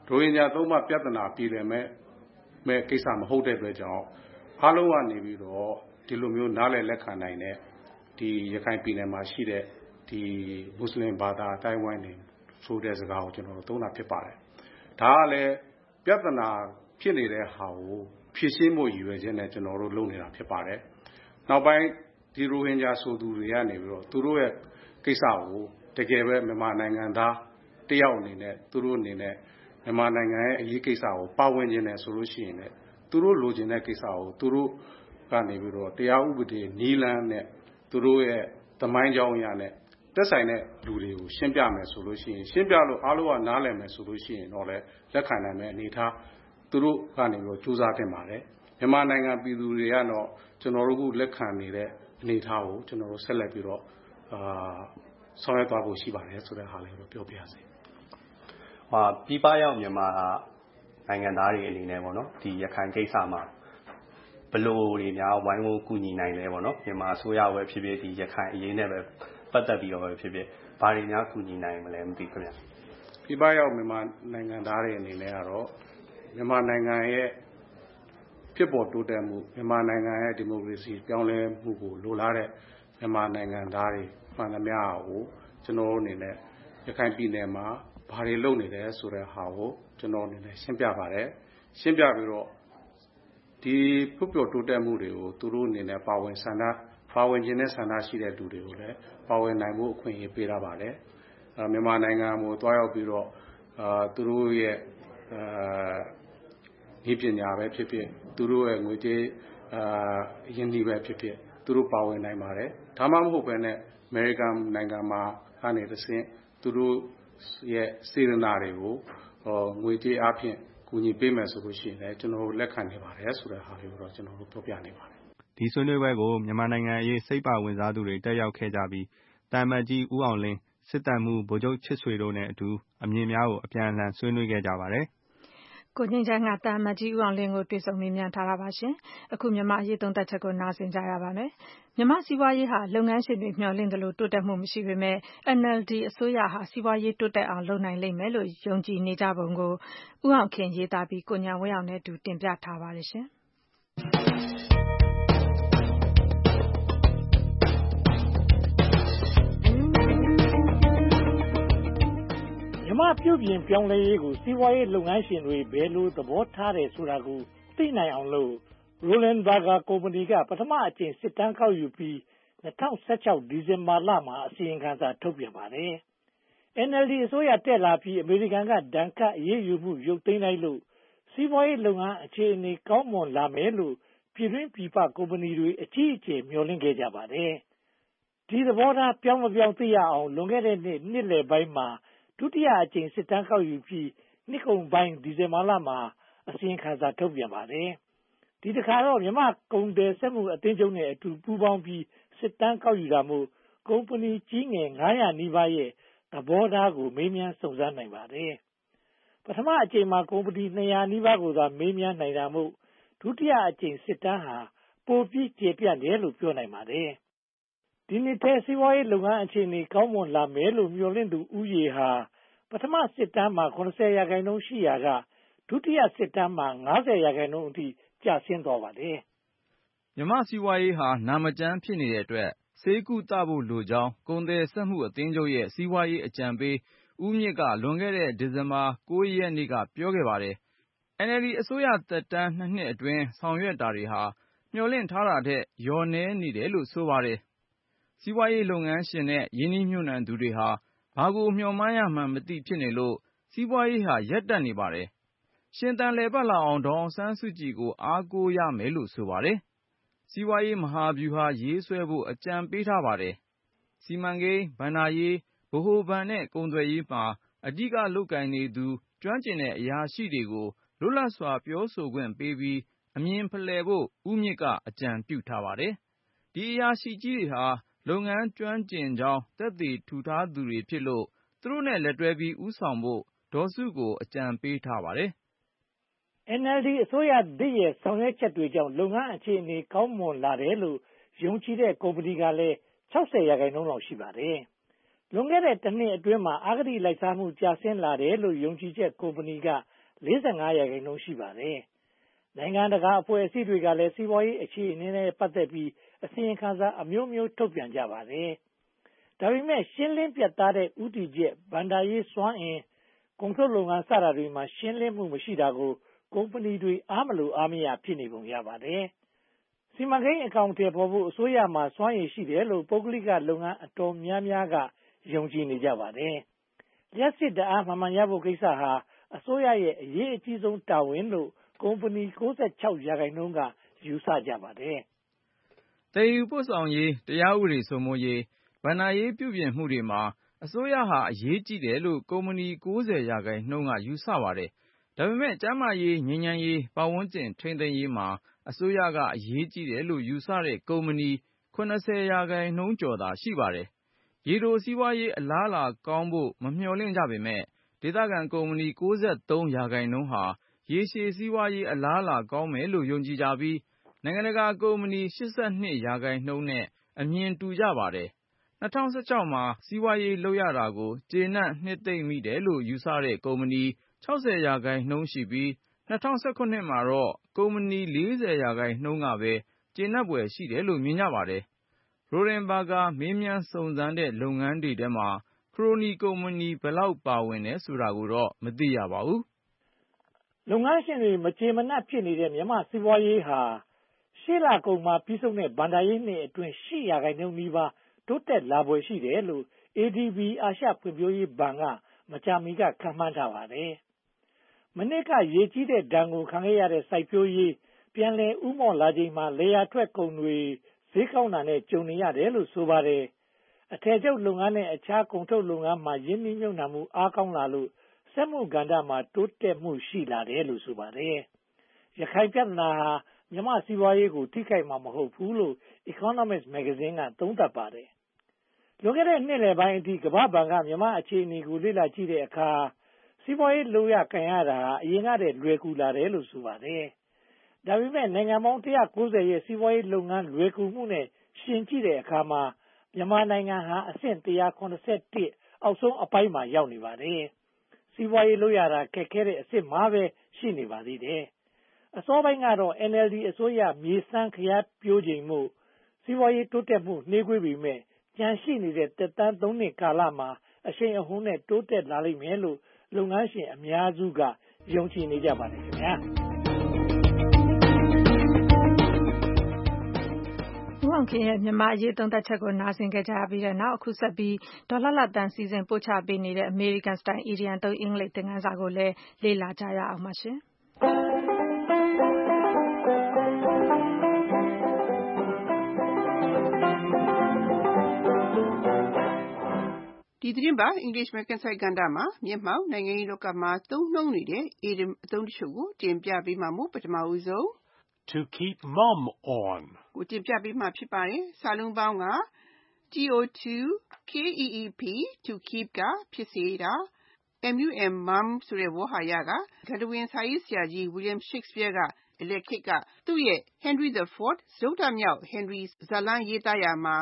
ရိုဟင်ဂျာသုံးပါပြဿနာပြည်လည်မဲ့ကိစ္စမဟုတ်တဲ့အတွက်ကြောင့်အားလုံးကနေပြီးတော့ဒီလိုမျိုးနားလည်လက်ခံနိုင်တဲ့ဒီရခိုင်ပြည်နယ်မှာရှိတဲ့ဒီမွတ်စလင်ဘာသာအတိုင်းဝိုင်းနေဆိုတဲ့စကားကိုကျွန်တော်တို့သုံးတာဖြစ်ပါတယ်။ဒါကလည်းပြဿနာဖြစ်နေတဲ့ဟာကိုဖြေရှင်းဖို့ရည်ရွယ်ချက်နဲ့ကျွန်တော်တို့လုပ်နေတာဖြစ်ပါတယ်။နောက်ပိုင်းဒီရိုဟင်ဂျာဆိုသူတွေကနေပြီးတော့သူတို့ရဲ့ကိစ္စကိုတကယ်ပဲမြန်မာနိုင်ငံသားတယောက်အနေနဲ့သူတို့အနေနဲ့မြန်မာနိုင်ငံရဲ့အရေးကိစ္စကိုပါဝင်ခြင်းနဲ့ဆိုလို့ရှိရင်လည်းသူတို့လိုချင်တဲ့ကိစ္စကိုသူတို့ကနေပြီးတော့တရားဥပဒေနီးလန်းနဲ့သူတို့ရဲ့သမိုင်းကြောင်းအရာနဲ့သက်ဆိုင်တဲ့လူတွေကိုရှင်းပြမယ်ဆိုလို့ရှိရင်ရှင်းပြလို့အားလုံးကနားလည်မယ်ဆိုလို့ရှိရင်တော့လည်းလက်ခံနိုင်မယ်အနေထားသူတို့ကနေပြီးတော့စူးစမ်းတင်ပါတယ်မြန်မာနိုင်ငံပြည်သူတွေကတော့ကျွန်တော်တို့ကလက်ခံနေတဲ့အနေထားကိုကျွန်တော်တို့ဆက်လက်ပြီးတော့ဆောင်ရွက်သွားဖို့ရှိပါတယ်ဆိုတဲ့ဟာလေးကိုပြောပြရစေပြည်ပရောက်မြန်မာနိုင်ငံသားတွေအနေနဲ့ပေါ့နော်ဒီရခိုင်ကိစ္စမှာဘလို့တွေများဝိုင်းဝန်းကူညီနိုင်လဲပေါ့နော်မြန်မာအစိုးရပဲဖြစ်ဖြစ်ဒီရခိုင်အရေးနဲ့ပဲပတ်သက်ပြီးတော့ပဲဖြစ်ဖြစ်ဘာတွေများကူညီနိုင်မလဲမသိခင်ဗျပြည်ပရောက်မြန်မာနိုင်ငံသားတွေအနေနဲ့ကတော့မြန်မာနိုင်ငံရဲ့ဖြစ်ပေါ်တိုးတက်မှုမြန်မာနိုင်ငံရဲ့ဒီမိုကရေစီပြောင်းလဲမှုကိုလိုလားတဲ့မြန်မာနိုင်ငံသားတွေမှန်သမျှကိုကျွန်တော်အနေနဲ့ရခိုင်ပြည်နယ်မှာဘာတွေလုပ်နေတယ်ဆိုတဲ့ဟာကိုကျွန်တော်အနေနဲ့ရှင်းပြပါတယ်ရှင်းပြပြီးတော့ဒီဖွံ့ဖြိုးတိုးတက်မှုတွေကိုသူတို့အနေနဲ့ပါဝင်ခြင်းနဲ့ဆန္ဒရှိတဲ့လူတွေကိုလည်းပါဝင်နိုင်ဖို့အခွင့်အရေးပေးရပါတယ်မြန်မာနိုင်ငံကိုတွားရောက်ပြီးတော့သူတို့ရဲ့ဒီပညာပဲဖြစ်ဖြစ်သူတို့ရဲ့ငွေကြေးရင်းနှီးပဲဖြစ်ဖြစ်သူတို့ပါဝင်နိုင်ပါတယ်ဒါမှမဟုတ်ဘဲနဲ့အမေရိကန်နိုင်ငံမှာကနေတဆင့်သူတို့ရဲ့စေတနာတွေကိုငွေကြေးအပြင်ကူညီပေးမယ်ဆိုလို့ရှိရင်လည်းကျွန်တော်တို့လက်ခံနေပါတယ်ဆိုတဲ့ဟာလေးကိုတော့ကျွန်တော်တို့ပြောပြနေပါတယ်ဒီဆွေးနွေးပွဲကိုမြန်မာနိုင်ငံအရေးစိတ်ပါဝင်စားသူတွေတက်ရောက်ခဲ့ကြပြီးတမ္မတ်ကြီးဦးအောင်လင်းစစ်တပ်မှူးဗိုလ်ချုပ်ချစ်ဆွေတို့နဲ့အတူအမြင်များကိုအပြန်အလှန်ဆွေးနွေးခဲ့ကြပါတယ်ကိုငြိမ်းချမ်းကတမ္မတ်ကြီးဦးအောင်လင်းကိုတွေ့ဆုံမေးမြန်းထားတာပါရှင်အခုမြန်မာအရေးသုံးသပ်ချက်ကိုနားဆင်ကြရပါမယ်မြန်မာစီးပွားရေးဟာလုပ်ငန်းရှင်တွေမျှော်လင့်သလိုတိုးတက်မှုမရှိပေမဲ့ NLD အစိုးရဟာစီးပွားရေးတိုးတက်အောင်လုပ်နိုင်လိမ့်မယ်လို့ယုံကြည်နေကြပုံကိုဦးအောင်ခင်ရေးသားပြီးကိုဉာဏ်ဝင်းအောင်နဲ့အတူတင်ပြထားပါတယ်ရှင်မြန်မာပြုပြင်ပြောင်းလဲရေးကိုစီးပွားရေးလုပ်ငန်းရှင်တွေဘယ်လိုသဘောထားတယ်ဆိုတာကိုသိနိုင်အောင်လို့ Roland Berger ကုမ္ပဏီကပထမအကြိမ်စစ်တမ်းကောက်ယူပြီး2016ဒီဇင်ဘာလမှာအစီရင်ခံစာထုတ်ပြန်ပါတယ်။ NLD အစိုးရတက်လာပြီးအမေရိကန်ကဒဏ်ခတ်အရေးယူမှုရုပ်သိမ်းလိုက်လို့စီးပွားရေးလုပ်ငန်းအခြေအနေကောင်းမွန်လာမယ်လို့ပြည်တွင်းပြည်ပကုမ္ပဏီတွေအကြီးအကျယ်မျှော်လင့်ခဲ့ကြပါတယ်။ဒီသဘောထားပြောင်းမပြောင်းသိရအောင်လွန်ခဲ့တဲ့နှစ်လယ်ပိုင်းမှာဒုတိယအကြိမ်စစ်တမ်းကောက်ယူပြီးနှစ်ကုန်ပိုင်းဒီဇင်ဘာလမှာအစီရင်ခံစာထုတ်ပြန်ပါတယ်။ဒီတစ်ခါတော့မြန်မာကုန်သည်စက်မှုအသင်းချုပ်နဲ့အတူပူးပေါင်းပြီးစစ်တမ်းကောက်ယူတာမို့ကုမ္ပဏီကြီးငယ်900နီးပါးရဲ့သဘောထားကိုမေးမြန်းစုံစမ်းနိုင်ပါတယ်။ပထမအကြိမ်မှာကုမ္ပဏီ200နီးပါးကိုသာမေးမြန်းနိုင်တာမို့ဒုတိယအကြိမ်စစ်တမ်းဟာပိုပြီးကျေပြန့်တယ်လို့ပြောနိုင်ပါတယ်။ဒီနှစ်ထဲစီးပွားရေးလုပ်ငန်းအခြေအနေကောင်းမွန်လာမယ်လို့မျှော်လင့်သူဦးရေဟာပထမစစ်တမ်းမှာ80%ရှိရာကဒုတိယစစ်တမ်းမှာ50%အထိကျဆင်းသွားပါတယ်။မြန်မာစီးပွားရေးဟာနာမကျန်းဖြစ်နေတဲ့အတွက်ဆေးကုသဖို့လိုကြောင်းကုန်သည်စက်မှုအသင်းချုပ်ရဲ့စီးပွားရေးအကြံပေးဦးမြင့်ကလွန်ခဲ့တဲ့ဒီဇင်ဘာ9ရက်နေ့ကပြောခဲ့ပါတယ်။ NLD အစိုးရသက်တမ်း2နှစ်အတွင်းဆောင်ရွက်တာတွေဟာမျှော်လင့်ထားတာထက်လျော့နည်းနေတယ်လို့ဆိုပါတယ်။စီးပွားရေးလုပ်ငန်းရှင်နဲ့ယင်းနှိမ့်ညွှန်သူတွေဟာဘာကိုမျှော်မှန်းရမှန်းမသိဖြစ်နေလို့စီးပွားရေးဟာရပ်တန့်နေပါတယ်။ရှင်သန်လည်ပတ်လာအောင်ဒေါ်အောင်ဆန်းစုကြည်ကိုအားကိုးရမယ်လို့ဆိုပါတယ်။စီးပွားရေးမဟာဗျူဟာရေးဆွဲဖို့အကြံပေးထားပါတယ်။စီမံကိန်းဘဏ္ဍာရေးဗဟိုဘဏ်နဲ့ကုန်သွယ်ရေးမှာအဓိကလုပ်ကိုင်နေသူကျွမ်းကျင်တဲ့အရာရှိတွေကိုလွတ်လပ်စွာပြောဆိုခွင့်ပေးပြီးအမြင်ဖလှယ်ဖို့ဦးမြင့်ကအကြံပြုထားပါတယ်။ဒီအရာရှိကြီးတွေဟာလုပ်ငန်းကျွမ်းကျင်ကြောင်းသက်သေထူထားသူတွေဖြစ်လို့သူတို့နဲ့လက်တွဲပြီးဦးဆောင်ဖို့ဒေါ်စုကိုအကြံပေးထားပါတယ်။ NLD အစိုးရသစ်ရဲ့ဆောင်ရွက်ချက်တွေကြောင့်လုပ်ငန်းအခြေအနေကောင်းမွန်လာတယ်လို့ယုံကြည်တဲ့ကုမ္ပဏီကလည်း60%လောက်ရှိပါတယ်။လွန်ခဲ့တဲ့တစ်နှစ်အတွင်းမှာအဂတိလိုက်စားမှုကျဆင်းလာတယ်လို့ယုံကြည်ချက်ကုမ္ပဏီက 45% ရှိပါတယ်။နိုင်ငံတကာအဖွဲ့အစည်းတွေကလည်းစီးပွားရေးအခြေအနေနဲ့ပတ်သက်ပြီးအစီရင်ခံစာအမျိုးမျိုးထုတ်ပြန်ကြပါတယ်။ဒါပေမဲ့ရှင်းလင်းပြတ်သားတဲ့ဥတီချက်ဘဏ္ဍာရေးစွမ်းအင်ကုန်ထုတ်လုပ်ငန်းစတာတွေမှာရှင်းလင်းမှုမရှိတာကိုကုမ္ပဏီတွေအားမလို့အားမရဖြစ်နေပုံရပါတယ်။စီမံကိန်းအကောင့်တွေပေါ်ဖို့အစိုးရမှာစွမ်းရည်ရှိတယ်လို့ပုဂ္ဂလိကလုပ်ငန်းအတော်များများကယုံကြည်နေကြပါတယ်။လျှပ်စစ်ဓာတ်အားမှန်ရဖို့ကိစ္စဟာအစိုးရရဲ့အရေးအကြီးဆုံးတာဝန်လို့ကုမ္ပဏီ 96% ကယူဆကြပါတယ်။သယ်ယူပို့ဆောင်ရေးတရားဥပဒေစိုးမိုးရေးဘဏ္ဍာရေးပြုပြင်မှုတွေမှာအစိုးရဟာအရေးကြီးတယ်လို့ကုမ္ပဏီ 90% ကယူဆပါတယ်။ဒါပေမဲ့ကျန်းမာရေးငြိမ်းချမ်းရေးပတ်ဝန်းကျင်ထိန်းသိမ်းရေးမှာအစိုးရကအရေးကြီးတယ်လို့ယူဆတဲ့ကုမ္ပဏီ 70% ကျော်သာရှိပါတယ်။ရေတိုစီးပွားရေးအလားအလာကောင်းဖို့မမျှော်လင့်ကြပေမဲ့ဒေသခံကုမ္ပဏီ 93% ဟာရေရှည်စီးပွားရေးအလားအလာကောင်းမယ်လို့ယုံကြည်ကြပြီးနိုင်ငံတကာကုမ္ပဏီ 82% နဲ့အမြင်တူကြပါတယ်။2016မှာစီးပွားရေးလုပ်ရတာကိုကျေနပ်နှစ်သိမ့်မိတယ်လို့ယူဆတဲ့ကုမ္ပဏီ 60% ရှိပြီး2019မှာတော့ကုမ္ပဏီ 40% ကပဲကျေနပ်ဖွယ်ရှိတယ်လို့မြင်ကြပါတယ်။ ရိုဒင်ဘာဂါမေးမြန်းစုံစမ်းတဲ့လုပ်ငန်းတွေထဲမှာခရိုနီကုမ္ပဏီဘယ်လောက်ပါဝင်တယ်ဆိုတာကိုတော့မသိရပါဘူး။လုပ်ငန်းရှင်တွေမကျေမနပ်ဖြစ်နေတဲ့မြန်မာစီးပွားရေးဟာရှေ့လကုန်မှာပြီးဆုံးတဲ့ဘဏ္ဍာရေးနှစ်အတွင်း 8% နီးပါးတိုးတက်လာဖွယ်ရှိတယ်လို့ ADB အာရှဖွံ့ဖြိုးရေးဘဏ်ကမကြာမီကခန့်မှန်းထားပါတယ်။မနှစ်ကရေကြီးတဲ့ဒဏ်ကိုခံခဲ့ရတဲ့စိုက်ပျိုးရေးပြန်လည်ဦးမော့လာချိန်မှာလယ်ယာထွက်ကုန်တွေဈေးကောင်းတာနဲ့ကြုံနေရတယ်လို့ဆိုပါတယ်။အထည်ချုပ်လုပ်ငန်းနဲ့အခြားကုန်ထုတ်လုပ်ငန်းမှာရင်းနှီးမြှုပ်နှံမှုအားကောင်းလာလို့စက်မှုကဏ္ဍမှာတိုးတက်မှုရှိလာတယ်လို့ဆိုပါတယ်။ရခိုင်ပြဿနာဟာမြန်မာစီးပွားရေးကိုထိခိုက်မှာမဟုတ်ဘူးလို့ Economist မဂ္ဂဇင်းကသုံးသပ်ပါတယ်။လွန်ခဲ့တဲ့နှစ်လယ်ပိုင်းအထိကမ္ဘာ့ဘဏ်ကမြန်မာအခြေအနေကိုလေ့လာကြည့်တဲ့အခါစီးပွားရေးလုပ်ရကိုင်ရတာအရင်ကတည်းလွယ်ကူလာတယ်လို့ဆိုပါတယ်။ဒါပေမဲ့နိုင်ငံပေါင်း190ရဲ့စီးပွားရေးလုပ်ငန်းလွယ်ကူမှုနဲ့ယှဉ်ကြည့်တဲ့အခါမှာမြန်မာနိုင်ငံဟာအဆင့်171အောက်ဆုံးအပိုင်းမှာရောက်နေပါတယ်။စီးပွားရေးလုပ်ရတာခက်ခဲတဲ့အဆင့်မှာပဲရှိနေပါသေးတယ်။အစောပိုင်းကတော့ NLD အစိုးရမြေစမ်းခရားပြိုးချိန်မှုစီးပွားရေးတိုးတက်မှုနှေးကွေးပေမဲ့ကြန့်ရှိနေတဲ့သက်တမ်း3နှစ်ကာလမှာအရှိန်အဟုန်နဲ့တိုးတက်လာလိမ့်မယ်လို့လုပ်ငန်းရှင်အများစုကယုံကြည်နေကြပါတယ်ခင်ဗျာဦးအောင်ခင်ရဲ့မြန်မာအရေးသုံးသပ်ချက်ကိုနားဆင်ကြရပြီးတဲ့နောက်အခုဆက်ပြီးဒေါ်လှလှတန်းစီစဉ်ပို့ချပေးနေတဲ့ American Style Indian သုံးအင်္ဂလိပ်သင်ခန်းစာကိုလည်းလေ့လာကြရအောင်ပါရှင်ဒီသတင်းပါ English American Style ကဏ္ဍမှာမျက်မှောက်နိုင်ငံရေးလောကမှာသုံးနှုန်းနေတဲ့ idiom အသုံးတချို့ကိုတင်ပြပေးမှာမို့ပထမဦးဆုံး To keep mum on ကိုတင်ပြပေးမှာဖြစ်ပါတယ်။စာလုံးပေါင်းက to keep to keep ကဖြစ်စေတာ mum ဆိုတဲ့ဝေါဟာရကဂန္ဓဝင်စာရေးဆရာကြီး William Shakespeare ကအလက်ခေတ်ကသူ့ရဲ့ Henry IV စတုတ္ထမြောက် Henry ဇာတ်လမ်းရေးသားရာမှာ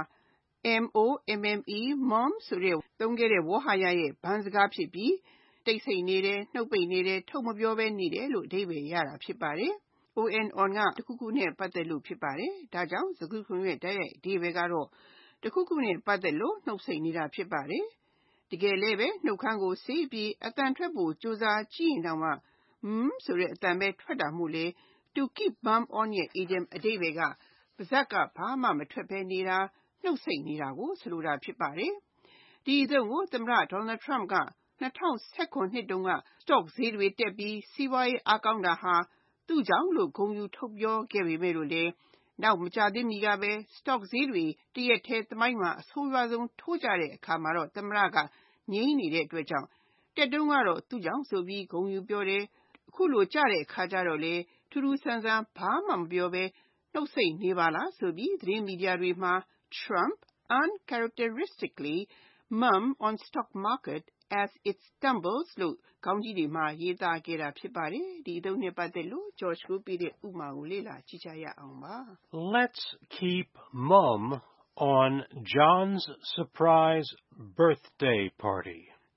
mom ဆိုတဲ့သုံးခဲ့တဲ့ဝေါဟာရရဲ့ဘန်းစကားဖြစ်ပြီးတိတ်ဆိတ်နေတယ်နှုတ်ပိတ်နေတယ်ထုတ်မပြောဘဲနေတယ်လို့အဓိပ္ပာယ်ရတာဖြစ်ပါတယ်။ on ကတခုခုနဲ့ပတ်သက်လို့ဖြစ်ပါတယ်။ဒါကြောင့်စကားခုံရဲ့တိုက်ရိုက်အဓိပ္ပာယ်ကတော့တခုခုနဲ့ပတ်သက်လို့နှုတ်ဆိတ်နေတာဖြစ်ပါတယ်။တကယ်လည်းပဲနှုတ်ခမ်းကိုဆေးပြီးအသံထွက်ဖို့ကြိုးစားကြည့်ရင်တောင်မှဆိုတဲ့အသံပဲထွက်တာမို့လေ to keep mum on ရဲ့ idiom အဓိပ္ပာယ်ကပါးစပ်ကဘာမှမထွက်ဘဲနေတာနှုတ်ဆိတ်နေတာကိုဆိုလိုတာဖြစ်ပါတယ်။ဒီအသုံးကိုသမ္မတ Donald Trump က2019နှစ်တုန်းက stock ဈေးတွေတက်ပြီးစီးပွားရေးအားကောင်းတာဟာသူ့ကြောင့်လို့ဂုဏ်ယူထုတ်ပြောခဲ့ပေမဲ့လို့လေနောက်မကြာသေးမီကပဲ stock ဈေးတွေတရက်ထဲသမိုင်းမှာအဆိုးရွားဆုံးထိုးကျတဲ့အခါမှာတော့သမ္မတကငြိမ်းနေတဲ့အတွက်ကြောင့်တက်တုန်းကတော့သူ့ကြောင့်ဆိုပြီးဂုဏ်ယူပြောတယ်အခုလိုကျတဲ့အခါကျတော့လေထူးထူးဆန်းဆန်းဘာမှမပြောဘဲနှုတ်ဆိတ်နေပါလားဆိုပြီးသတင်းမီဒီယာတွေမှာ Trump uncharacteristically mum on stock market as it stumbles လို့ခေါင်းကြီးတွေမှာရေးသားခဲ့တာဖြစ်ပါတယ်။ဒီအသုံးနဲ့ပတ်သက်လို့ George ကိုပြတဲ့ဥပမာကိုလေ့လာကြည့်ကြရအောင်ပါ။ Let's keep mum on John's surprise birthday party.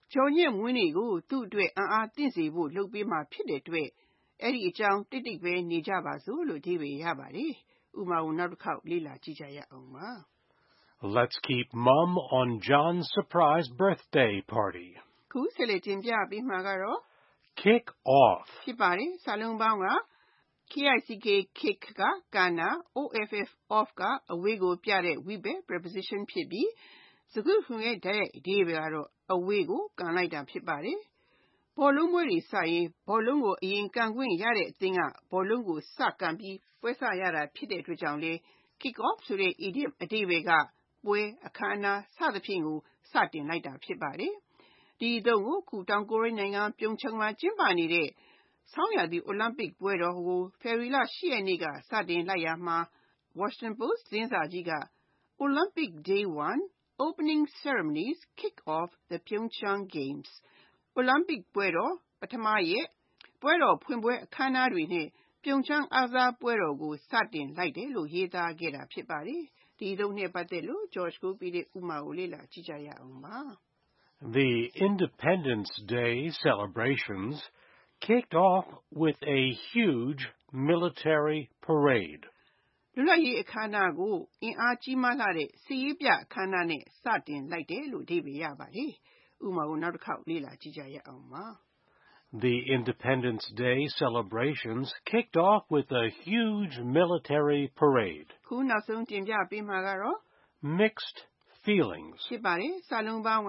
ဂျော်ရဲ့မွေးနေ့ကိုသူ့အတွက်အံ့အားသင့်စေဖို့လုပ်ပေးမှာဖြစ်တဲ့အတွက်အဲ့ဒီအကြောင်းတိတ်တိတ်ပဲနေကြပါစို့လို့အဓိပ္ပာယ်ရပါတယ်။ဥပမာကိုနောက်တစ်ခေါက်လေ့လာကြည့်ကြရအောင်ပါ။ Let's keep Mum on John's surprise birthday party. ခုဆက်လက်တင်ပြပေးမှာကတော့ Kick off. ဖြစ်ပါတယ်။စာလုံးပေါင်းက kick ကကဏ္ဍ off ကအဝေးကိုပြတဲ့ဝိဘက် preposition ဖြစ်ပြီးစကားခုရဲ့တိုက်ရိုက်အဓိပ္ပာယ်ကတော့အဝေးကိုကန်လိုက်တာဖြစ်ပါတယ်။ဘောလုံးပွဲတွေစရင်ဘောလုံးကိုအရင်ကန်ခွင့်ရတဲ့အသင်းကဘောလုံးကိုစကန်ပြီးပွဲစရတာဖြစ်တဲ့အတွက်ကြောင့်လေ kick off ဆိုတဲ့ idiom အဓိပ္ပာယ်ကပွဲအခမ်းအနားစသဖြင့်ကိုစတင်လိုက်တာဖြစ်ပါတယ်။ဒီအသုံးကိုခုတောင်ကိုရီးယားနိုင်ငံပြုံချမ်းမှာကျင်းပနေတဲ့ဆောင်းရာသီအိုလံပစ်ပွဲတော်ကိုဖေဖော်ဝါရီလ 8 ရက်နေ့ကစတင်လိုက်ရမှာ Washington Post သတင်းစာကြီးက Olympic Day 1 Opening Ceremonies Kick Off the Pyeongchang Games Olympic ပွဲတော်ပထမရက်ပွဲတော်ဖွင့်ပွဲအခမ်းအနားတွေနဲ့ပြုံချမ်းအားကစားပွဲတော်ကိုစတင်လိုက်တယ်လို့ရေးသားခဲ့တာဖြစ်ပါတယ်။ဒီအသုံးနဲ့ပတ်သက်လို့ George ကိုပြီးတဲ့ဥပမာကိုလေ့လာကြည့်ကြရအောင်ပါ။ The Independence Day celebrations kicked off with a huge military parade. လွတ်လပ်ရေးအခမ်းအနားကိုအင်အားကြီးမားလှတဲ့စစ်ရေးပြအခမ်းအနားနဲ့စတင်လိုက်တယ်လို့အဓိပ္ပာယ်ရပါတယ်။ဥပမာကိုနောက်တစ်ခေါက်လေ့လာကြည့်ကြရအောင်ပါ။ The Independence Day celebrations kicked off with a huge military parade. ခုနောက်ဆုံးတင်ပြပေးမှာကတော့ Mixed feelings. ဖြစ်ပါတယ်။စာလုံးပေါင်းက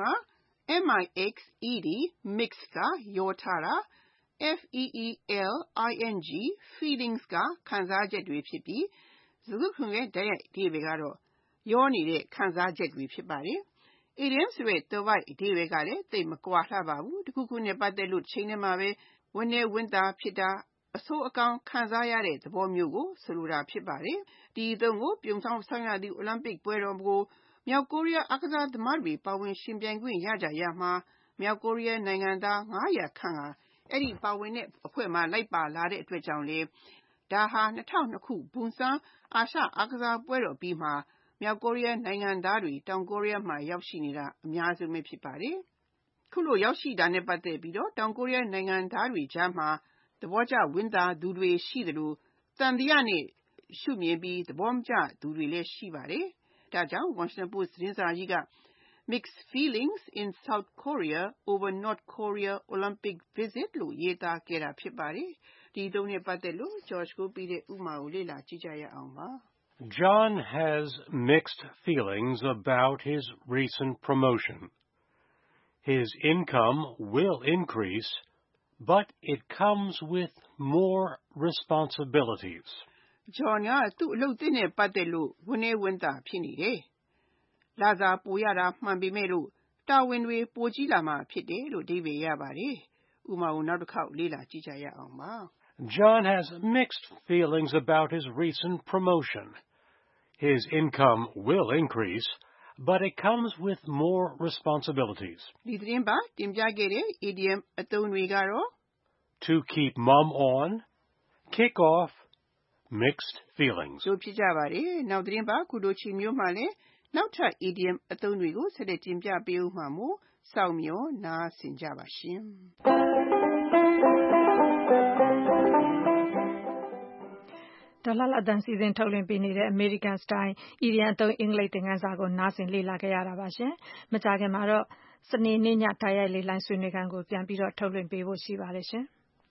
mix ကရောထားတာ feelings ကခံစားချက်တွေဖြစ်ပြီးစကားခုရဲ့တိုက်ရိုက်အဓိပ္ပာယ်ကတော့ရောနေတဲ့ခံစားချက်တွေဖြစ်ပါတယ်။ idiom ဆိုတဲ့သွယ်ဝိုက်အဓိပ္ပာယ်ကလည်းသိပ်မကွာလှပါဘူး။တစ်ခုခုနဲ့ပတ်သက်လို့ချိန်ထဲမှာပဲဝမ်းနည်းဝမ်းသာဖြစ်တာအဆိုးအကောင်းခံစားရတဲ့သဘောမျိုးကိုဆိုလိုတာဖြစ်ပါတယ်။ဒီအသုံးကိုပြုံဆောင်ဆောင်ရသည့်အိုလံပစ်ပွဲတော်ကိုမြောက်ကိုရီးယားအားကစားသမားတွေပါဝင်ရှင်ပြိုင်ခွင့်ရကြရမှာမြောက်ကိုရီးယားနိုင်ငံသား900ခန့်ဟာအဲ့ဒီပါဝင်တဲ့အဖွဲ့မှာလိုက်ပါလာတဲ့အတွက်ကြောင့်လေဒါဟာ2002ခုဘူဆန်အာရှအားကစားပွဲတော်ပြီးမှမြောက်ကိုရီးယားနိုင်ငံသားတွေတောင်ကိုရီးယားမှာရောက်ရှိနေတာအများဆုံးပဲဖြစ်ပါတယ်။ခုလိုရောက်ရှိတာနဲ့ပတ်သက်ပြီးတော့တောင်ကိုရီးယားနိုင်ငံသားတွေကြားမှာသဘောကျဝမ်းသာသူတွေရှိသလိုတန်တရားနဲ့ရှုမြင်ပြီးသဘောမကျသူတွေလည်းရှိပါတယ်။ဒါကြောင့် Washington Post သတင်းစာကြီးကMixed feelings in South Korea over North Korea Olympic visit လို့ရေးသားခဲ့တာဖြစ်ပါတယ်။ဒီအသုံးနဲ့ပတ်သက်လို့ George ကိုပြီးတဲ့ဥပမာကိုလေ့လာကြည့်ကြရအောင်ပါ။ John has mixed feelings about his recent promotion. His income will increase, but it comes with more responsibilities. John ကသူ့အလုပ်သစ်နဲ့ပတ်သက်လို့ဝမ်းနည်းဝမ်းသာဖြစ်နေတယ်။လာစားပိုရတာမှန်ပေမဲ့လို့တာဝန်တွေပိုကြီးလာမှဖြစ်တယ်လို့အဓိပ္ပာယ်ရပါတယ်။ဥပမာကိုနောက်တစ်ခေါက်လေ့လာကြည့်ကြရအောင်ပါ။ John has mixed feelings about his recent promotion. His income will increase, but it comes with more responsibilities. ဒီသတင်းပါတင်ပြခဲ့တဲ့ idiom အသုံးတွေကတော့ To keep mum on, kick off, mixed feelings. တို့ဖြစ်ကြပါတယ်။နောက်သတင်းပါခုလိုချီမျိုးမှလည်းနောက်ထပ် idiom အသုံးတွေကိုဆက်လက်တင်ပြပေးဦးမှာမို့စောင့်မျှော်နားဆင်ကြပါရှင်။ဒေါ်လာအတန်စီစဉ်ထုတ်လွှင့်ပေးနေတဲ့ American Style Idiom အသုံးအင်္ဂလိပ်သင်ခန်းစာကိုနားဆင်လေ့လာခဲ့ရတာပါရှင်။မကြာခင်မှာတော့စနေနေ့ညတိုက်ရိုက်လေးလိုင်းဆွေးနွေးခန်းကိုပြန်ပြီးတော့ထုတ်လွှင့်ပေးဖို့ရှိပါတယ်ရှင်။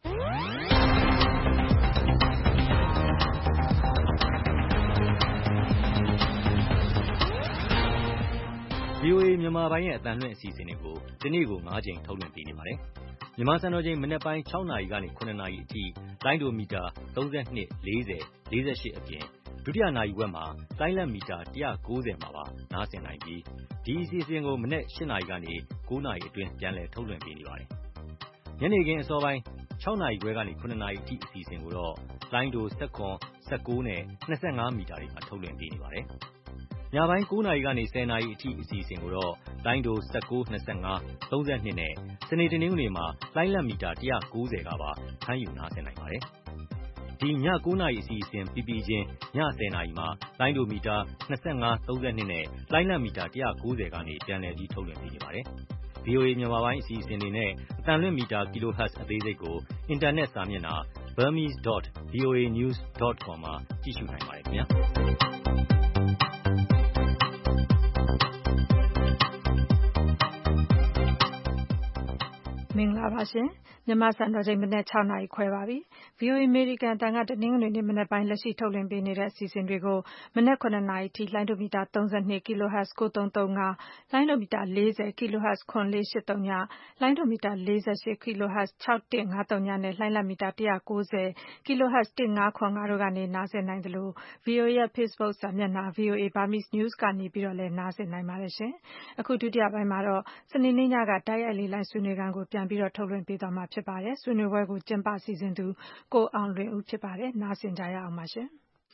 VOA မြန်မာပိုင်းရဲ့အသံလွှင့်အစီအစဉ်တွေကိုဒီနေ့ကို9ချိန်ထုတ်လွှင့်ပေးနေပါတယ်။မြန်မာစံတော်ချိန်မနက်ပိုင်း6နာရီကနေ9နာရီအထိလိုင်းဒိုမီတာ32 40 48အပြင်ဒုတိယနာရီဝက်မှာလိုင်းလက်မီတာ190မှာပါနားဆင်နိုင်ပြီးဒီအစီအစဉ်ကိုမနက်8နာရီကနေ9နာရီအတွင်းပြန်လည်ထုတ်လွှင့်ပေးနေပါတယ်။ညနေခင်းအစောပိုင်း6နာရီခွဲကနေ9နာရီအထိအစီအစဉ်ကိုတော့လိုင်းဒို19 19နဲ့25မီတာတွေမှာထုတ်လွှင့်ပေးနေပါတယ်။ညပိုင်း9နာရီကနေ10နာရီအထိအစီအစဉ်ကိုတော့လိုင်းဒို19 25 32နဲ့စနေတနင်္ဂနွေမှာလိုင်းလက်မီတာ190ကပါဖမ်းယူနားဆင်နိုင်ပါတယ်။ဒီည9နာရီအစီအစဉ်ပြီးပြီးချင်းည10နာရီမှာလိုင်းဒိုမီတာ25 32နဲ့လိုင်းလက်မီတာ190ကနေပြန်လည်ပြီးထုတ်လွှင့်ပေးနေပါတယ်။ VOA မြန်မာပိုင်းအစီအစဉ်တွေနဲ့အသံလွှင့်မီတာ kHz အသေးစိတ်ကိုအင်တာနက်စာမျက်နှာ burmese.voanews.com မှာကြည့်ရှုနိုင်ပါတယ်ခင်ဗျာမင်္ဂလာပါရှင်မြန်မာစံတော်ချိန်မနက် 6 နာရီခွဲပါပြီ VOA American အတန်ကတနင်္ဂနွေနေ့မနက်ပိုင်းလက်ရှိထုတ်လွှင့်ပေးနေတဲ့အစီအစဉ်တွေကိုမနက် 9 နာရီထိလိုင်းဒိုမီတာ 32 kHz 9335 လိုင်းဒိုမီတာ 40 kHz 9483 ည လိုင်းဒိုမီတာ 48 kHz 6153 နဲ့ လိုင်းလတ်မီတာ 190 kHz 1505 တို့ကနေနားဆင်နိုင်သလို VOA ရဲ့ Facebook စာမျက်နှာ VOA Burmese News ကနေပြီးတော့လည်းနားဆင်နိုင်ပါတယ်ရှင်အခုဒုတိယပိုင်းမှာတော့စနေနေ့ညကတိုက်ရိုက်လေးလိုင်းဆွေးနွေးခန်းကိုပြန်ပြီးတော့ထုတ်လွှင့်ပေးသွားမှာဖြစ်ပါတယ်ဆွေးနွေးပွဲကိုကျင်းပစီစဉ်သူကိုအောင်လွင်ဦးဖြစ်ပါတယ်နားဆင်ကြရအောင်ပါရှင်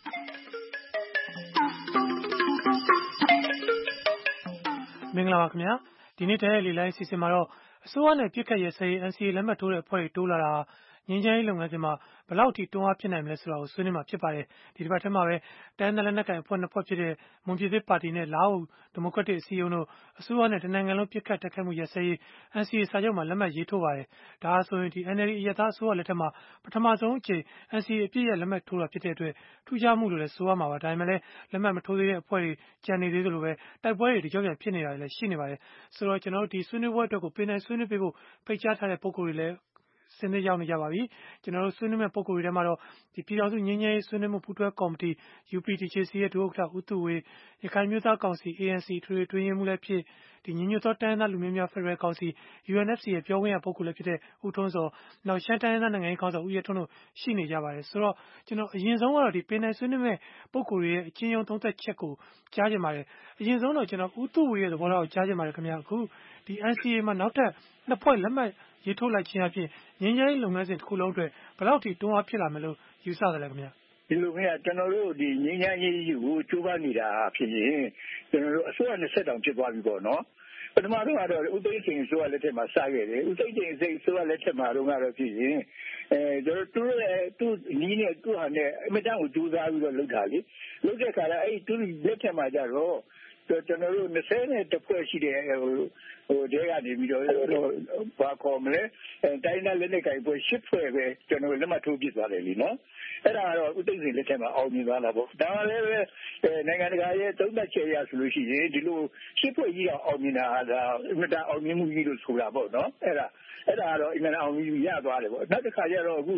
မင်္ဂလာပါခင်ဗျာဒီနေ့တိုက်ရိုက်လေးလိုင်းအစီအစဉ်မှာတော့အစိုးရနဲ့ပြည်ခတ်ရဲစရေး NCA လက်မှတ်ထိုးတဲ့အဖွဲ့တွေတိုးလာတာငင်းချမ်းရေးလုပ်ငန်းစဉ်မှာဘယ်လောက်ထိတွန်းအားဖြစ်နိုင်မလဲဆိုတာကိုဆွေးနွေးမှာဖြစ်ပါတယ်ဒီတစ်ပတ်ထဲမှာပဲတိုင်းနယ်လက်နက်ကိုင်အဖွဲ့နှစ်ဖွဲ့ဖြစ်တဲ့မွန်ပြည်သစ်ပါတီနဲ့လာအိုဒီမိုကရက်တစ်အစည်းအရုံးတို့အစိုးရနဲ့တနိုင်ငံလုံးပြည်ခတ်တိုက်ခိုက်မှုရဲစရေး NCA စာချုပ်မှာလက်မှတ်ရေးထိုးပါတယ်ဒါဆိုရင်ဒီ NLD အရပ်သားအစိုးရလက်ထက်မှာပထမဆုံးအကြိမ် NCA အပြည့်ရဲ့လက်မှတ်ထိုးတာဖြစ်တဲ့အတွက်ထူးခြားမှုလို့လည်းဆိုရမှာပါဒါပေမဲ့လည်းလက်မှတ်မထိုးသေးတဲ့အဖွဲ့တွေကြံနေသေးသလိုပဲတိုက်ပွဲတွေကြောက်ကြံဖြစ်နေတာလည်းရှိနေပါတယ်ဆိုတော့ကျွန်တော်တို့ဒီဆွေးနွေးပွဲအတွက်ကိုပြင်နိုင်ဆွေးနွေးပေးဖို့ဖိတ်ကြားထားတဲ့ပုံကိုယ်တွေလည်းစနေရောက်နေကြပါပြီကျွန်တော်တို့ဆွေးနွေးမဲ့ပုံကိုယ်တွေထဲမှာတော့ဒီပြည်တော်စုငင်းငယ်ဆွေးနွေးမှုပူးတွဲကော်မတီ UPDJC ရဲ့ဒုဥက္ကဋ္ဌဦးသူဝေရခိုင်မျိုးသားကောင်စီ ANC ထွေထွေတွင်းရေးမှူးလည်းဖြစ်ဒီညီညွတ်သောတိုင်းသားလူမျိုးများဖက်ဒရယ်ကောင်စီ UNFC ရဲ့ပြောခွင့်ရပုဂ္ဂိုလ်လည်းဖြစ်တဲ့ဦးထွန်းစောနောက်ရှမ်းတိုင်းသားနိုင်ငံရေးခေါင်းဆောင်ဦးရဲထွန်းတို့ရှိနေကြပါတယ်ဆိုတော့ကျွန်တော်အရင်ဆုံးကတော့ဒီပြင်နိုင်ဆွေးနွေးမဲ့ပုံကိုယ်တွေရဲ့အချင်းယုံသုံးသက်ချက်ကိုကြားကြပါတယ်အရင်ဆုံးတော့ကျွန်တော်ဦးသူဝေရဲ့သဘောထားကိုကြားကြပါတယ်ခင်ဗျာအခုဒီ NCA မှာနောက်ထပ်နှစ်ဖွဲ့လက်မှတ်ရေးထိုးလိုက်ခြင်းအပြင်ငင်းကြိုင်းလုပ်ငန်းစဉ်တစ်ခုလုံးအတွက်ဘယ်လောက်ထိတွန်းအားဖြစ်လာမယ်လို့ယူဆတယ်လဲခင်ဗျာဒီလိုမျိုးကျွန်တော်တို့ဒီငင်းကြိုင်းရေးကိုကြိုးပမ်းနေတာဖြစ်ရင်ကျွန်တော်တို့အစိုးရ20တောင်ဖြစ်သွားပြီပေါ့နော်ပထမဆုံးကတော့ဦးသိန်းစိန်အစိုးရလက်ထက်မှာစခဲ့တယ်ဦးသိန်းစိန်အစိုးရလက်ထက်မှာတော့ဖြစ်ရင်ကျွန်တော်တို့ရဲ့သူ့နီးနဲ့သူ့ဟာနဲ့အမတန်ကိုကြိုးစားပြီးတော့လုပ်တာလေလုပ်တဲ့ခါကျအဲ့သူ့လက်ထက်မှာကျတော့ကျွန်တော်တို့20ဖွဲ့ရှိတဲ့တဲကနေပြီးတော့ဘာခေါ်မလဲတိုင်းသားလက်နက်ကိုင်ဖွဲ့10ဖွဲ့ပဲကျွန်တော်လက်မှတ်ထိုးပြသွားတယ်လीနော်အဲ့ဒါကတော့ဦးသိန်းစိန်လက်ထက်မှာအောင်မြင်သွားတာပေါ့ဒါမှလည်းပဲနိုင်ငံတကာရဲ့သုံးသပ်ချက်အရဆိုလို့ရှိရင်ဒီလို10ဖွဲ့ကြီးအောင်မြင်တာဒါအမတန်အောင်မြင်မှုကြီးလို့ဆိုတာပေါ့နော်အဲ့ဒါကတော့အင်္ဂါအောင်မြင်ရသွားတယ်ပေါ့နောက်တစ်ခါကျတော့အခု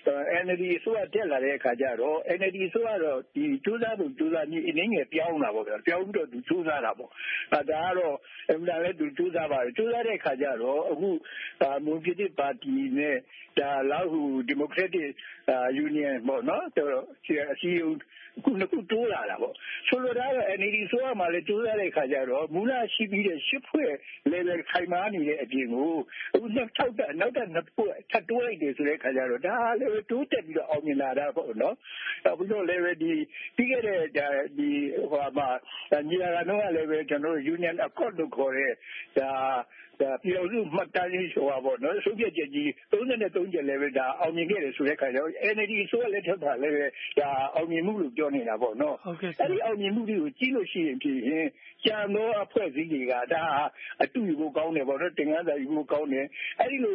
NLD အစိုးရတက်လာတဲ့အခါကျတော့ NLD အစိုးရတော့ဒီစူးစမ်းဖို့စူးစမ်းပြီးအနည်းငယ်ပြောင်းလာပေါ့ဗျာပြောင်းပြီးတော့သူစူးစမ်းတာပေါ့ဒါကတော့အမှန်တလည်းသူစူးစမ်းပါတယ်စူးစမ်းတဲ့အခါကျတော့အခုမွန်ပြည်သစ်ပါတီနဲ့ဒါလောက်ဟူဒီမိုကရက်တစ်ယူနီယံပေါ့နော်အစည်းအရုံးခုနှစ်ခုတိုးလာတာပေါ့ဆိုလိုတာကတော့ NLD ဆိုရမှာလေတိုးလာတဲ့အခါကျတော့မူလရှိပြီးတဲ့10ဖွဲ့ level ခိုင်မာနေတဲ့အပြင်ကိုအခုနောက်ထပ်နှစ်ဖွဲ့ထပ်တိုးလိုက်တယ်ဆိုတဲ့အခါကျတော့ဒါလည်းတိုးတက်ပြီးတော့အောင်မြင်လာတာပေါ့နော်ပြီးတော့ level ဒီပြီးခဲ့တဲ့ဒီဟိုမှာညီလာခံတော့လည်းပဲကျွန်တော်တို့ Union Accord လို့ခေါ်တဲ့ဒါပြည်တော်စုမှတ်တမ်းရေးဆိုတာပေါ့နော်ဆုံးဖြတ်ချက်ကြီး33ချက်လည်းပဲဒါအောင်မြင်ခဲ့တယ်ဆိုတဲ့အခါကျတော့ NLD ဆိုရလက်ထက်မှာလည်းပဲဒါအောင်မြင်မှုလို့ပြောနေတာပေါ့နော်အဲ့ဒီအောင်မြင်မှုတွေကိုကြည့်လို့ရှိရင်ဖြစ်ရင်ကျန်သောအဖွဲ့အစည်းတွေကဒါအတူယူဖို့ကောင်းတယ်ပေါ့နော်တင်ကားစာယူဖို့ကောင်းတယ်အဲ့ဒီလို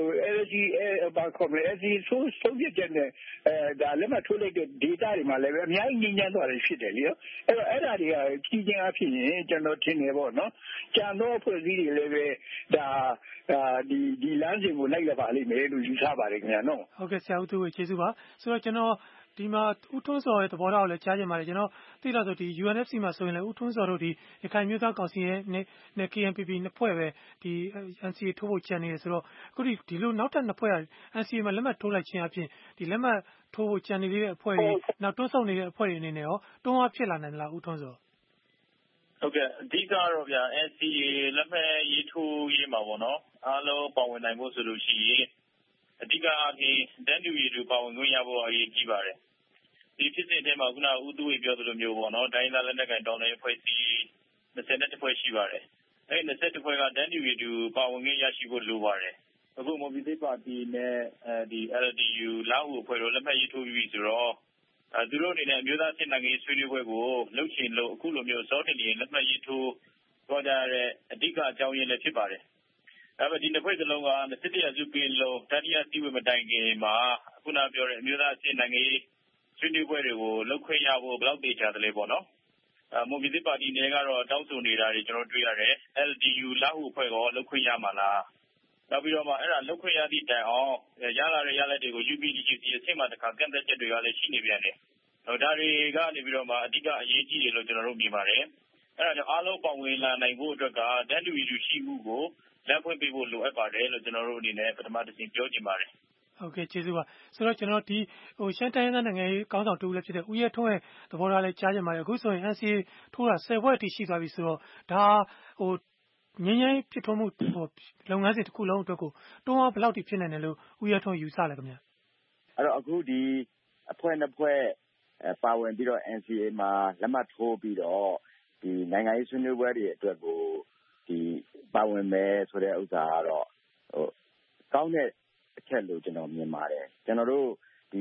LG ဘာခေါ်မလဲ LG ဆုံးဖြတ်ချက်နဲ့ဒါလက်မှတ်ထိုးလိုက်တဲ့ data တွေမှာလည်းပဲအများကြီးငြင်းသွားတယ်ဖြစ်တယ်လေအဲ့ဒါတွေကကြီးချင်းအဖြစ်ရင်ကျွန်တော်ထင်တယ်ပေါ့နော်ကျန်သောအဖွဲ့အစည်းတွေလည်းပဲဒါဒီလမ်းစဉ်ကိုလိုက်ရပါလိမ့်မယ်လို့ယူဆပါတယ်ခင်ဗျာနော်ဟုတ်ကဲ့ဆရာဦးသူဝေကျေးဇူးပါဆိုတော့ကျွန်တော်ဒီမှာဦးထွန်းစောရဲ့သဘောထားကိုလည်းကြားချင်ပါတယ်ကျွန်တော်သိတော့ဆိုဒီ UNFC မှာဆိုရင်လည်းဦးထွန်းစောတို့ဒီရခိုင်မျိုးသားကောင်စီရဲ့နဲ့ KNPP နှစ်ဖွဲ့ပဲဒီ NCA ထိုးဖို့ကြံနေတယ်ဆိုတော့အခုဒီလိုနောက်ထပ်နှစ်ဖွဲ့က NCA မှာလက်မှတ်ထိုးလိုက်ခြင်းအပြင်ဒီလက်မှတ်ထိုးဖို့ကြံနေသေးတဲ့အဖွဲ့တွေနောက်တွန်းဆောင်နေတဲ့အဖွဲ့တွေအနေနဲ့ရောတွန်းအားဖြစ်လာနိုင်လားဦးထွန်းစောဟုတ်ကဲ့အဓိကတော့ဗျာ NCA လက်မှတ်ရေးထိုးရေးမှာပေါ့နော်အားလုံးပါဝင်နိုင်ဖို့ဆိုလို့ရှိရင်အဓိကအပြင်တန်းတူရည်တူပါဝင်ခွင့်ရဖို့အရေးကြီးပါတယ်ဒီဖြစ်စဉ်ထဲမှာခုနဦးသူဝေပြောသလိုမျိုးပေါ့နော်တိုင်းသားလက်နက်ကိုင်တောင်းတဲ့အဖွဲ့အစည်း21ဖွဲ့ရှိပါတယ်အဲ့21ဖွဲ့ကတန်းတူရည်တူပါဝင်ခွင့်ရရှိဖို့လိုပါတယ်အခုမွန်ပြည်သစ်ပါတီနဲ့ဒီ LDU လောက်ဟူအဖွဲ့တို့လက်မှတ်ရေးထိုးပြီးဆိုတော့သူတို့အနေနဲ့အမျိုးသားစစ်နိုင်ငံရေးဆွေးနွေးပွဲကိုလှုပ်ချင်လို့အခုလိုမျိုးစောတင်နေလက်မှတ်ရေးထိုးတော့ကြတဲ့အဓိကအကြောင်းရင်းလည်းဖြစ်ပါတယ်ဒါပေမဲ့ဒီနှစ်ဖွဲ့စလုံးက21ရာစုပင်လုံတတိယစည်းဝေးမတိုင်ခင်မှာခုနပြောတဲ့အမျိုးသားအဆင့်နိုင်ငံရေးဆွေးနွေးပွဲတွေကိုလုပ်ခွင့်ရဖို့ဘယ်လောက်တေချာတယ်လဲပေါ့နော်မွန်ပြည်သစ်ပါတီနဲ့ကတော့တောင်းဆိုနေတာတွေကျွန်တော်တွေ့ရတယ် LDU လာဟုအဖွဲ့ကလုပ်ခွင့်ရမှာလားနောက်ပြီးတော့မှအဲ့ဒါလုပ်ခွင့်ရသည့်တိုင်အောင်ရလာတဲ့ရလက်တွေကို UPDJC အဆင့်မှာတခါကန့်သက်ချက်တွေကလည်းရှိနေပြန်တယ်ဒါတွေကနေပြီးတော့မှအဓိကအရေးကြီးတယ်လို့ကျွန်တော်တို့မြင်ပါတယ်အဲ့ဒါကြောင့်အားလုံးပါဝင်လာနိုင်ဖို့အတွက်ကတန်းတူရည်တူရှိမှုကိုလက်ဖွင့်ပေးဖို့လိုအပ်ပါတယ်လို့ကျွန်တော်တို့အနေနဲ့ပထမတစ်ဆင့်ပြောချင်ပါတယ်ဟုတ်ကဲ့ကျေးဇူးပါဆိုတော့ကျွန်တော်ဒီရှမ်းတိုင်းနိုင်ငံရေးကောင်းဆောင်တူလည်းဖြစ်တဲ့ဦးရဲထွန်းရဲ့သဘောထားလည်းကြားကြပါတယ်အခုဆိုရင် NCA ထိုးတာ10ဘွဲ့အထိရှိသွားပြီဆိုတော့ဒါငင်းငင်းဖြစ်ထွန်းမှုလုပ်ငန်းစဉ်တစ်ခုလုံးအတွက်ကိုတွန်းအားဘယ်လောက်ထိဖြစ်နိုင်တယ်လို့ဦးရဲထွန်းယူဆလဲခင်ဗျအဲ့တော့အခုဒီအဖွဲ့နှစ်ဖွဲ့ပါဝင်ပြီးတော့ NCA မှာလက်မှတ်ထိုးပြီးတော့ဒီနိုင်ငံရေးဆွေးနွေးပွဲတွေအတွက်ကိုဒီပါဝင်မယ်ဆိုတဲ့ဥစ္စာကတော့ကောင်းတဲ့အချက်လို့ကျွန်တော်မြင်ပါတယ်ကျွန်တော်တို့ဒီ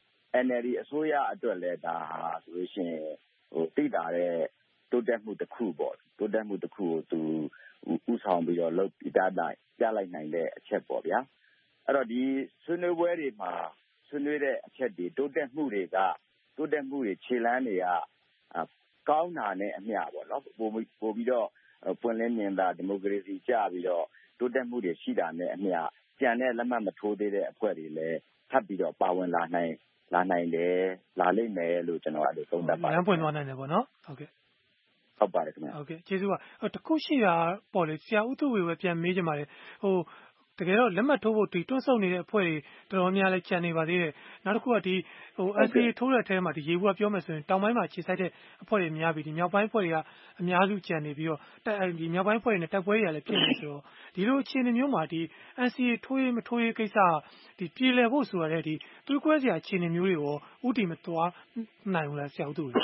NLD အစိုးရအတွက်လည်းဒါဆိုလို့ရှိရင်သိတာတဲ့တိုးတက်မှုတစ်ခုပေါ့တိုးတက်မှုတစ်ခုကိုသူဥဆောင်ပြီးတော့လုပ်ပြလိုက်နိုင်တဲ့အချက်ပေါ့ဗျာအဲ့တော့ဒီဆွေးနွေးပွဲတွေမှာဆွေးနွေးတဲ့အချက်တွေတိုးတက်မှုတွေခြေလှမ်းတွေကကောင်းတာနဲ့အမျှပေါ့နော်ပို့ပြီးတော့ပွင့်လင်းမြင်သာဒီမိုကရေစီကျပြီးတော့တိုးတက်မှုတွေရှိတာနဲ့အမျှကြံတဲ့လက်မှတ်မထိုးသေးတဲ့အဖွဲ့တွေလည်းထပ်ပြီးတော့ပါဝင်လာနိုင်တယ်လာလိမ့်မယ်လို့ကျွန်တော်အဲ့လိုသုံးသပ်ပါတယ်လမ်းပွင့်သွားနိုင်တယ်ပေါ့နော်ဟုတ်ကဲ့ဟုတ်ပါတယ်ခင်ဗျဟုတ်ကဲ့ကျေးဇူးပါတခုရှိတာပေါ့လေဆရာဦးသူဝေပဲပြန်မေးကြပါလေတကယ်တော့လက်မှတ်ထိုးဖို့ဒီတွန်းဆုတ်နေတဲ့အဖွဲ့တွေတော်တော်များလည်းကြံနေပါသေးတယ်နောက်တစ်ခုကဒီNCA ထိုးတဲ့အထဲမှာဒီရေဘူးကပြောမယ်ဆိုရင်တောင်ပိုင်းမှာခြေဆိုင်တဲ့အဖွဲ့တွေများပြီဒီမြောက်ပိုင်းအဖွဲ့တွေကအများစုကြံနေပြီးတော့ဒီမြောက်ပိုင်းအဖွဲ့တွေနဲ့တိုက်ပွဲတွေကလည်းဖြစ်နေဆိုတော့ဒီလိုအခြေအနေမျိုးမှာဒီ NCA ထိုးရေးမထိုးရေးကိစ္စဒီပြည်လည်ဖို့ဆိုရတဲ့ဒီသွေးကွဲစရာအခြေအနေမျိုးတွေရောဥတီမသွားနိုင်ဘူးလားဆရာဦးသူဝေ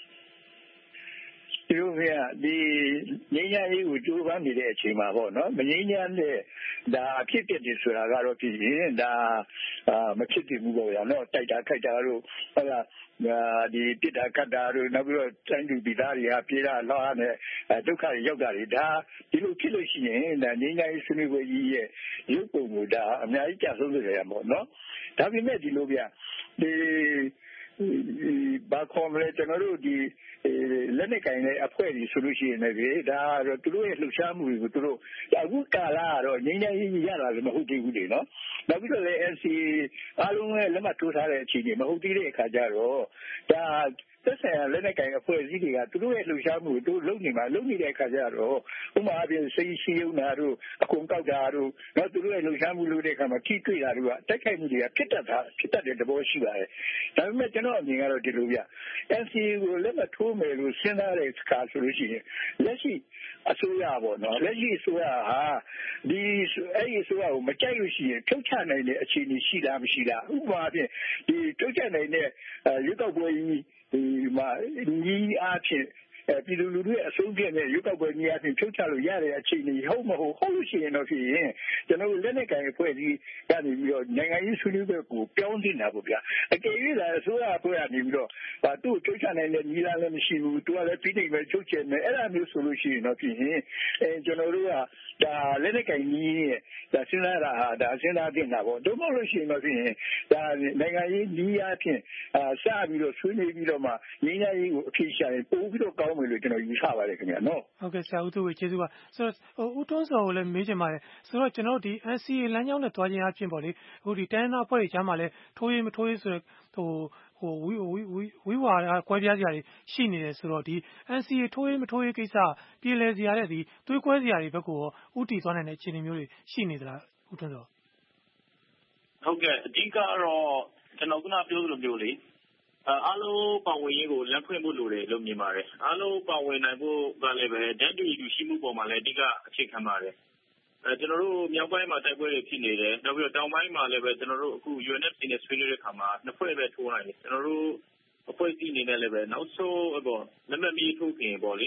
ဒီလိုကဒီငြိမ်းချမ်းရေးကိုကြိုးပမ်းနေတဲ့အချိန်မှာပေါ့နော်မငြိမ်းချမ်းတဲ့ဒါအဖြစ်ပြတယ်ဆိုတာကတော့ဖြစ်ရင်ဒါမဖြစ်တည်ဘူးပေါ့ဗျာနော်တိုက်တာခိုက်တာတို့ဟုတ်လားဒီပြစ်တာကတ်တာတို့နောက်ပြီးတော့တိုင်းသူပြည်သားတွေကပြေးတာလောက်ရတဲ့ဒုက္ခတွေရောက်တာတွေဒါဒီလိုဖြစ်လို့ရှိရင်ဒါငြိမ်းချမ်းရေးဆွေးနွေးပွဲကြီးရဲ့ရုပ်ပုံကိုဒါအများကြီးကြာဆုံးနေကြရမှာပေါ့နော်ဒါပေမဲ့ဒီလိုဗျဒီဘာခေါ်မလဲကျွန်တော်တို့ဒီလက်နဲ့ကင်တဲ့အဖွဲ့တွေဆိုလို့ရှိရင်လည်းဒါတော့သူတို့ရဲ့လှုပ်ရှားမှုတွေကိုသူတို့အခုကာလကတော့ငြိမ်းချမ်းရေးရတာလည်းမဟုတ်သေးဘူးလေနော်နောက်ပြီးတော့လည်း NCA အားလုံးလည်းလက်မှတ်ထိုးထားတဲ့အခြေအနေမဟုတ်သေးတဲ့အခါကျတော့ဒါသက်ဆိုင်ရာလက်နဲ့ကင်အဖွဲ့အစည်းတွေကသူတို့ရဲ့လှုပ်ရှားမှုကိုလုပ်နေတဲ့အခါကျတော့ဥပမာအပြင်စိတ်ရှိုံတာတို့အကုန်ကောက်တာတို့နောက်သူတို့ရဲ့လှုပ်ရှားမှုလုပ်တဲ့အခါမှာထိတွေ့တာတို့ကတိုက်ခိုက်မှုတွေကဖြစ်တတ်တဲ့သဘောရှိပါတယ်ဒါပေမဲ့ကျွန်တော်အမြင်ကတော့ဒီလိုဗျ NCA ကိုလက်မှတ်ထိုးမယ်လို့စဉ်းစားတဲ့အခါဆိုလို့ရှိရင်လက်ရှိအစိုးရပေါ့နော်လက်ရှိအစိုးရဟာဒီအဲ့ဒီအစိုးရကိုမကြိုက်လို့ရှိရင်ထုတ်ချနိုင်တဲ့အခြေအနေရှိလားမရှိလားဥပမာအပြင်ဒီထုတ်ချနိုင်တဲ့ရွေးကောက်ပွဲကြီးဒီမှာညီအားဖြင့်ပြည်သူလူထုရဲ့အဆုံးဖြတ်နဲ့ရွေးကောက်ပွဲကြီးအပြင်ဖြုတ်ချလို့ရတဲ့အခြေအနေဟုတ်မဟုတ်လို့ရှိရင်တော့ဖြစ်ရင်ကျွန်တော်တို့လက်နဲ့ကင်အဖွဲ့ကြီးကနေပြီးတော့နိုင်ငံရေးဆွေးနွေးပွဲကိုပြောင်းနေတာပေါ့ဗျာအကယ်၍သာအစိုးရအဖွဲ့ကနေပြီးတော့သူ့ကိုဖြုတ်ချနိုင်တဲ့ညီလာလည်းမရှိဘူးသူကလည်းပြီးနေပဲဖြုတ်ချမယ်အဲ့ဒါမျိုးဆိုလို့ရှိရင်တော့ဖြစ်ရင်ကျွန်တော်တို့ကဒါလက်နဲ့ကင်ကြီးရဲ့ဒါစဉ်းစားတာဟာဒါစဉ်းစားတင်တာပေါ့တို့မဟုတ်လို့ရှိရင်တော့ဖြစ်ရင်ဒါနိုင်ငံရေးညီအဖြစ်စပြီးတော့ဆွေးနွေးပြီးတော့မှညီညာရေးကိုအဖြေရှာရင်ပို့ပြီးတော့ကောင်းမယ်လို့ကျွန်တော်ယူဆပါတယ်ခင်ဗျာနော်ဟုတ်ကဲ့ဆရာဦးသူဝေကျေးဇူးပါဆိုတော့ဦးထွန်းစောကိုလည်းမေးချင်ပါတယ်ဆိုတော့ကျွန်တော်ဒီ NCA လမ်းကြောင်းနဲ့တွားခြင်းအဖြစ်ပေါ့လေအခုဒီတိုင်းသားအဖွဲ့တွေကြားမှာလည်းထိုးရေးမထိုးရေးဆိုတော့ဝိဝါဒကွဲပြားစရာတွေရှိနေတယ်ဆိုတော့ဒီ NCA ထိုးရေးမထိုးရေးကိစ္စပြည်လည်စရာတဲ့ဒီသွေးကွဲစရာတွေဘက်ကိုဥတီသွားနိုင်တဲ့အခြေအနေမျိုးတွေရှိနေသလားဦးထွန်းစောဟုတ်ကဲ့အဓိကတော့ကျွန်တော်ခုနပြောသလိုမျိုးလေအားလုံးပါဝင်ရေးကိုလက်ဖွင့်ဖို့လိုတယ်လို့မြင်ပါတယ်အားလုံးပါဝင်နိုင်ဖို့ကလည်းပဲတန်းတူညီရှိမှုပေါ်မှာလည်းအဓိကအခြေခံပါတယ်ကျွန်တော်တို့မြောက်ပိုင်းမှာတိုက်ပွဲတွေဖြစ်နေတယ်နောက်ပြီးတော့တောင်ပိုင်းမှာလည်းပဲကျွန်တော်တို့အခု UNFC နဲ့ဆွေးနွေးတဲ့အခါမှာနှစ်ဖွဲ့ပဲထိုးနိုင်တယ်ကျွန်တော်တို့အဖွဲ့အစည်းအနေနဲ့လည်းပဲနောက်ဆုံးလက်မှတ်မရေးထိုးခင်ပေါ့လေ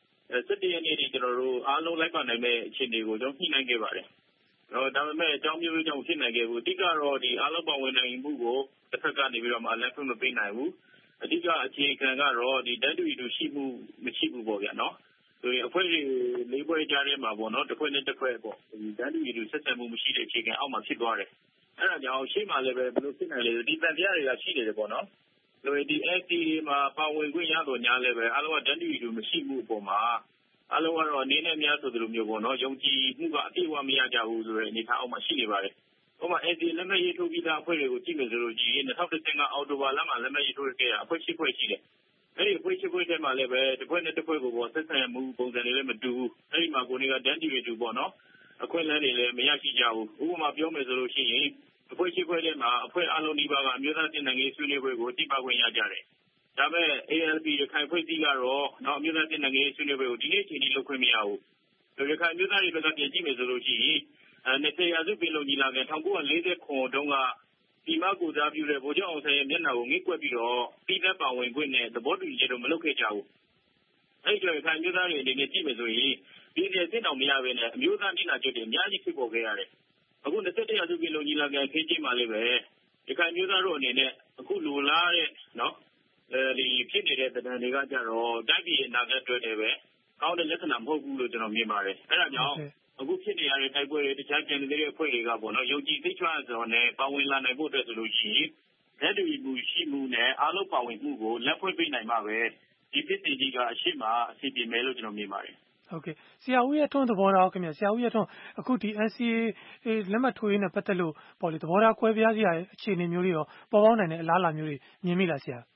17ရက်နေ့ကျွန်တော်တို့အားလုံးလိုက်ပါနိုင်မဲ့အခြေအနေကိုကျွန်တော်ညှိနှိုင်းခဲ့ပါတယ်ဒါပေမဲ့အကြောင်းမျိုးကြောင့်ဖြစ်နိုင်ခဲ့ဘူးအဓိကတော့ဒီအားလုံးပါဝင်နိုင်မှုကိုတစ်ဖက်ကနေပြီးတော့မှလက်ဖွင့်မပေးနိုင်ဘူးအဓိကအခြေခံကတော့ဒီတန်းတူညီရှိမှုမရှိဘူးပေါ့ဗျာနော်ဆိုရင်အဖွဲ့တွေ၄ဖွဲ့ကြားထဲမှာပေါ့နော်တစ်ဖွဲ့နဲ့တစ်ဖွဲ့ပေါ့တန်းတူရည်တူဆက်ဆံမှုမရှိတဲ့အခြေခံအောက်မှာဖြစ်သွားတယ်အဲ့ဒါကြောင့်ရှေ့မှာလည်းပဲဘယ်လိုဖြစ်နိုင်လဲဒီတန်တရားတွေကရှိနေတယ်ပေါ့နော်ဆိုရင်ဒီ STA မှာပါဝင်ခွင့်ရတော့ညာလည်းပဲအားလုံးကတန်းတူရည်တူမရှိမှုအပေါ်မှာအားလုံးကတော့အနေနဲ့များဆိုသလိုမျိုးပေါ့နော်ယုံကြည်မှုကအပြည့်အဝမရကြဘူးဆိုတဲ့အနေထားအောက်မှာရှိနေပါတယ်ဥပမာ STA လက်မှတ်ရေးထိုးပြီးသားအဖွဲ့တွေကိုကြည့်မယ်ဆိုလို့ရှိရင်2015အောက်တိုဘာလမှာလက်မှတ်ရေးထိုးခဲ့တာအဖွဲ့၈ဖွဲ့ရှိတယ်အဲ့ဒီအဖွဲ့၈ဖွဲ့ထဲမှာလည်းပဲတစ်ဖွဲ့နဲ့တစ်ဖွဲ့ကိုပေါ့ဆက်ဆံမှုပုံစံတွေလည်းမတူဘူးအဲ့ဒီမှာကိုနေကတန်းတူရည်တူပေါ့နော်အခွင့်အလမ်းတွေလည်းမရရှိကြဘူးဥပမာပြောမယ်ဆိုလို့ရှိရင်အဖွဲ့၈ဖွဲ့ထဲမှာအဖွဲ့အလုံးဒီပါကအမျိုးသားတင်နိုင်ငံရေးဆွေးနွေးပွဲကိုတိပခွင့်ရကြတယ်ဒါပေမဲ့ ALP ရခိုင်ဖွဲ့စည်းကတော့အမျိုးသားတင်နိုင်ငံရေးဆွေးနွေးပွဲကိုဒီနေ့ချိန်ထိလုပ်ခွင့်မရဘူးရခိုင်အမျိုးသားတွေဘက်ကပြင်ကြည့်မယ်ဆိုလို့ရှိရင်20ရာစုပင်လုံညီလာခံ1949တုန်းကဒီမှာကိုစားပြုတဲ့ဗိုလ်ချုပ်အောင်ဆန်းရဲ့မျက်နှာကိုငိတ်ကွက်ပြီးတော့ပြည်သက်ပါဝင်ခွင့်နဲ့သဘောတူညီချက်တော့မလုပ်ခဲ့ကြဘူးအဲ့ဒီရခိုင်မျိုးသားတွေအနေနဲ့ကြည့်မယ်ဆိုရင်ဒီနေ့စစ်တောင်မရဘဲနဲ့အမျိုးသားမျက်နှာချက်တွေအများကြီးဖြစ်ပေါ်ခဲ့ရတယ်အခု21ရာစုပင်လုံညီလာခံခင်းကျင်းမှာလည်းပဲရခိုင်မျိုးသားတို့အနေနဲ့အခုလိုလားတဲ့နော်ဒီဖြစ်နေတဲ့တံတန်တွေကကြတော့တိုက်ပြည်အနာဂတ်အတွက်လည်းပဲကောင်းတဲ့လက္ခဏာမဟုတ်ဘူးလို့ကျွန်တော်မြင်ပါတယ်အဲ့ဒါကြောင့်အခုဖြစ်နေရတဲ့တိုက်ပွဲတွေတခြားကျန်တဲ့အဖွဲ့တွေကပေါ့နော်ယုံကြည်သိချွတ်စွာနဲ့ပါဝင်လာနိုင်ဖို့အတွက်ဆိုလို့ရှိရင်လက်တွေ့မှုရှိမှုနဲ့အားလုံးပါဝင်မှုကိုလက်ဖွင့်ပေးနိုင်မှာပဲဒီဖြစ်တည်ကြီးကအရှိမအစီအပြေမယ်လို့ကျွန်တော်မြင်ပါတယ်ဟုတ်ကဲ့ဆရာဦးရဲ့ထွန်းသဘောထားခင်ဗျဆရာဦးရဲ့ထွန်းအခုဒီ NCA လက်မှတ်ထိုးရေးနဲ့ပတ်သက်လို့ပေါ့လေသဘောထားကွဲပြားစရာအခြေအနေမျိုးတွေရောပေါ်ပေါက်နိုင်တဲ့အလားအလာမျိုးတွေမြင်မိလားဆရာ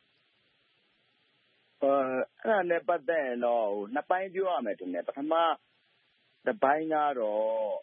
အဲ့ဒါနဲ့ပတ်သက်ရင်တော့နှစ်ပိုင်းပြောရမယ်တင်တယ်ပထမတစ်ပိုင်းကတော့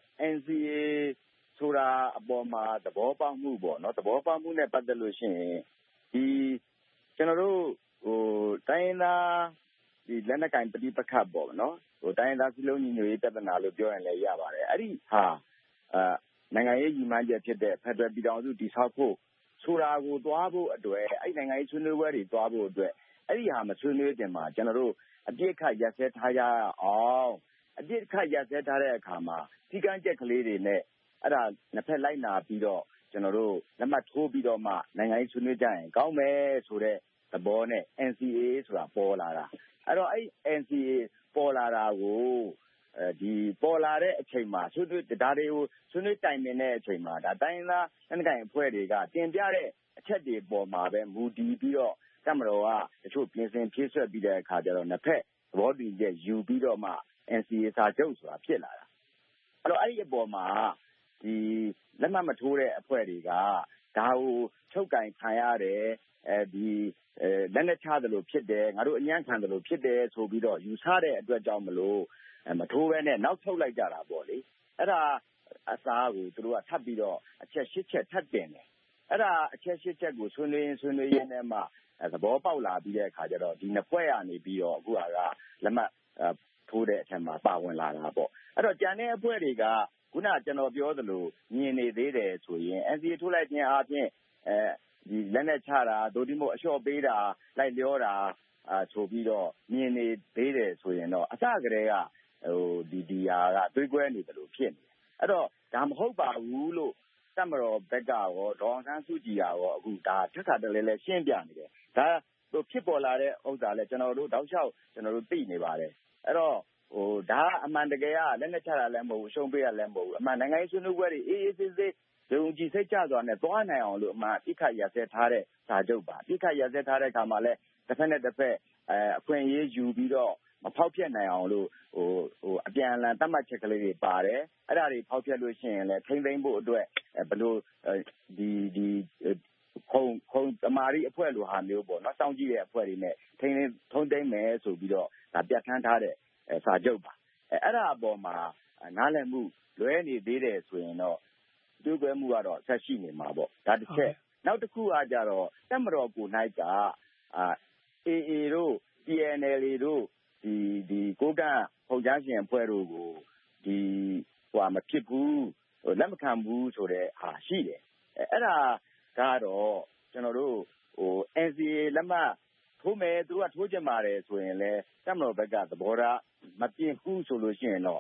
NCA ဆိုတာအပေါ်မှာသဘောပေါက်မှုပေါ့နော်သဘောပေါက်မှုနဲ့ပတ်သက်လို့ရှိရင်ဒီကျွန်တော်တို့တိုင်းရင်းသားဒီလက်နက်ကင်ပဋိပက္ခပေါ့နော်တိုင်းရင်းသားစည်းလုံးညီညွတ်ရေးပြဿနာလို့ပြောရင်လည်းရပါတယ်အဲ့ဒီဟာနိုင်ငံရေးညီမှန်းချက်ဖြစ်တဲ့ဖက်ဒရယ်ပြည်ထောင်စုတည်ဆောက်ဖို့ဆိုတာကိုသွားဖို့အတွက်အဲ့နိုင်ငံရေးဆွေးနွေးပွဲတွေသွားဖို့အတွက်အဲ့ဒီဟာမဆွေးနွေးတင်မှာကျွန်တော်တို့အပြစ်ခတ်ရက်စဲထားကြအောင်အပြစ်ခတ်ရက်စဲထားတဲ့အခါမှာစီကံချက်ကလေးတွေနဲ့အဲ့ဒါနှစ်ဖက်လိုက်နာပြီးတော့ကျွန်တော်တို့လက်မှတ်ထိုးပြီးတော့မှနိုင်ငံရေးဆွေးနွေးကြရင်ကောင်းမယ်ဆိုတဲ့သဘောနဲ့ NCA ဆိုတာပေါ်လာတာအဲ့တော့အဲ့ NCA ပေါ်လာတာကိုဒီပေါ်လာတဲ့အချိန်မှာဆွေးနွေးဒါတွေကိုဆွေးနွေးတိုင်ပင်တဲ့အချိန်မှာဒါတိုင်းသားလက်နက်ကိုင်အဖွဲ့တွေကတင်ပြတဲ့အချက်တွေပေါ်မှာပဲမူတည်ပြီးတော့တမတော်ကတချို့ပြင်ဆင်ဖြည့်ဆွက်ပြီးတဲ့အခါကျတော့နှစ်ဖက်သဘောတူညီချက်ယူပြီးတော့မှ NCA စာချုပ်ဆိုတာဖြစ်လာတာအဲ့တော့အဲ့ဒီအပေါ်မှာဒီလက်မှတ်မထိုးတဲ့အဖွဲ့တွေကဒါကိုချုပ်ကင်ခံရတယ်ဒီလက်နဲ့ချတယ်လို့ဖြစ်တယ်ငါတို့အညံ့ခံတယ်လို့ဖြစ်တယ်ဆိုပြီးတော့ယူဆတဲ့အတွက်ကြောင့်မလို့မထိုးဘဲနဲ့နောက်ဆုတ်လိုက်ကြတာပေါ့လေအဲ့ဒါအစားကိုသူတို့ကထပ်ပြီးတော့အချက်၈ချက်ထပ်တင်တယ်အဲ့ဒါအချက်၈ချက်ကိုဆွေးနွေးရင်းနဲ့မှသဘောပေါက်လာပြီးတဲ့အခါကျတော့ဒီနှစ်ဖွဲ့ကနေပြီးတော့အခုကလက်မှတ်ထိုးတဲ့အထက်မှာပါဝင်လာတာပေါ့အဲ့တော့ကြံတဲ့အဖွဲ့တွေကခုနကျွန်တော်ပြောသလိုမြင်နေသေးတယ်ဆိုရင် NCA ထိုးလိုက်ခြင်းအပြင်ဒီလက်နဲ့ချတာဒို့ဒီမို့အလျှော့ပေးတာလိုက်လျောတာဆိုပြီးတော့မြင်နေသေးတယ်ဆိုရင်တော့အစကတည်းကဒီဟာကတွေးကွဲနေတယ်လို့ဖြစ်နေအဲ့တော့ဒါမဟုတ်ပါဘူးလို့တမတော်ဘက်ကရောဒေါအောင်ဆန်းစုကြည်ရောအခုဒါထပ်ခါတလဲလဲရှင်းပြနေတယ်ဒါဖြစ်ပေါ်လာတဲ့ဥစ္စာလဲကျွန်တော်တို့တောက်လျှောက်ကျွန်တော်တို့သိနေပါတယ်အဲ့တော့ဒါအမှန်တကယ်ကလက်နဲ့ချတာလည်းမဟုတ်ဘူးရှုံးပေးရလည်းမဟုတ်ဘူးအမှန်နိုင်ငံရေးဆွေးနွေးပွဲတွေအေးအေးဆေးဆေးယုံကြည်စိတ်ချစွာနဲ့သွားနိုင်အောင်လို့အမှန်ပြစ်ခတ်ရစဲထားတဲ့စာချုပ်ပါပြစ်ခတ်ရစဲထားတဲ့အခါမှာလဲတစ်ဖက်နဲ့တစ်ဖက်အခွင့်အရေးယူပြီးတော့မဖောက်ဖျက်နိုင်အောင်လို့အပြန်အလှန်တတ်မှတ်ချက်ကလေးတွေပါတယ်အဲ့ဒါတွေဖောက်ဖျက်လို့ရှိရင်လည်းထိမ့်သိမ်းဖို့အတွက်ဘယ်လိုဒီခုံတမာရီအဖွဲ့လိုဟာမျိုးပေါ့နော်စောင့်ကြည့်တဲ့အဖွဲ့တွေနဲ့ထိမ့်သိမ်းမယ်ဆိုပြီးတော့ဒါပြဋ္ဌာန်းထားတဲ့စာချုပ်ပါအဲ့ဒါအပေါ်မှာနားလည်မှုလွဲနေသေးတယ်ဆိုရင်တော့တွေးကွဲမှုကတော့ဆက်ရှိနေမှာပေါ့ဒါတစ်ချက်နောက်တစ်ခုကကြတော့တပ်မတော်ကို၌ကAA တို့ PNLA တို့ဒီကိုကန့်ပုံချရှင်အဖွဲ့တို့ကိုဒီမဖြစ်ဘူးလက်မခံဘူးဆိုတဲ့ဟာရှိတယ်အဲ့ဒါကတော့ကျွန်တော်တို့NCA လက်မှတ်ထိုးမယ်သူကထိုးချင်ပါတယ်ဆိုရင်လည်းတပ်မတော်ဘက်ကသဘောထားမပြင်ဘူးဆိုလို့ရှိရင်တော့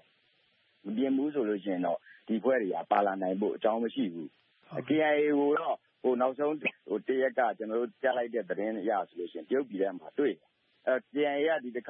ဒီဖွဲ့တွေကပါလာနိုင်ဖို့အကြောင်းမရှိဘူး KIA ကိုတော့နောက်ဆုံးတရက်ကကျွန်တော်တို့ကြားလိုက်တဲ့သတင်းအရဆိုလို့ရှိရင်တရုတ်ပြည်ထဲမှာတွေ့KIA ကဒီတစ်ခေါက်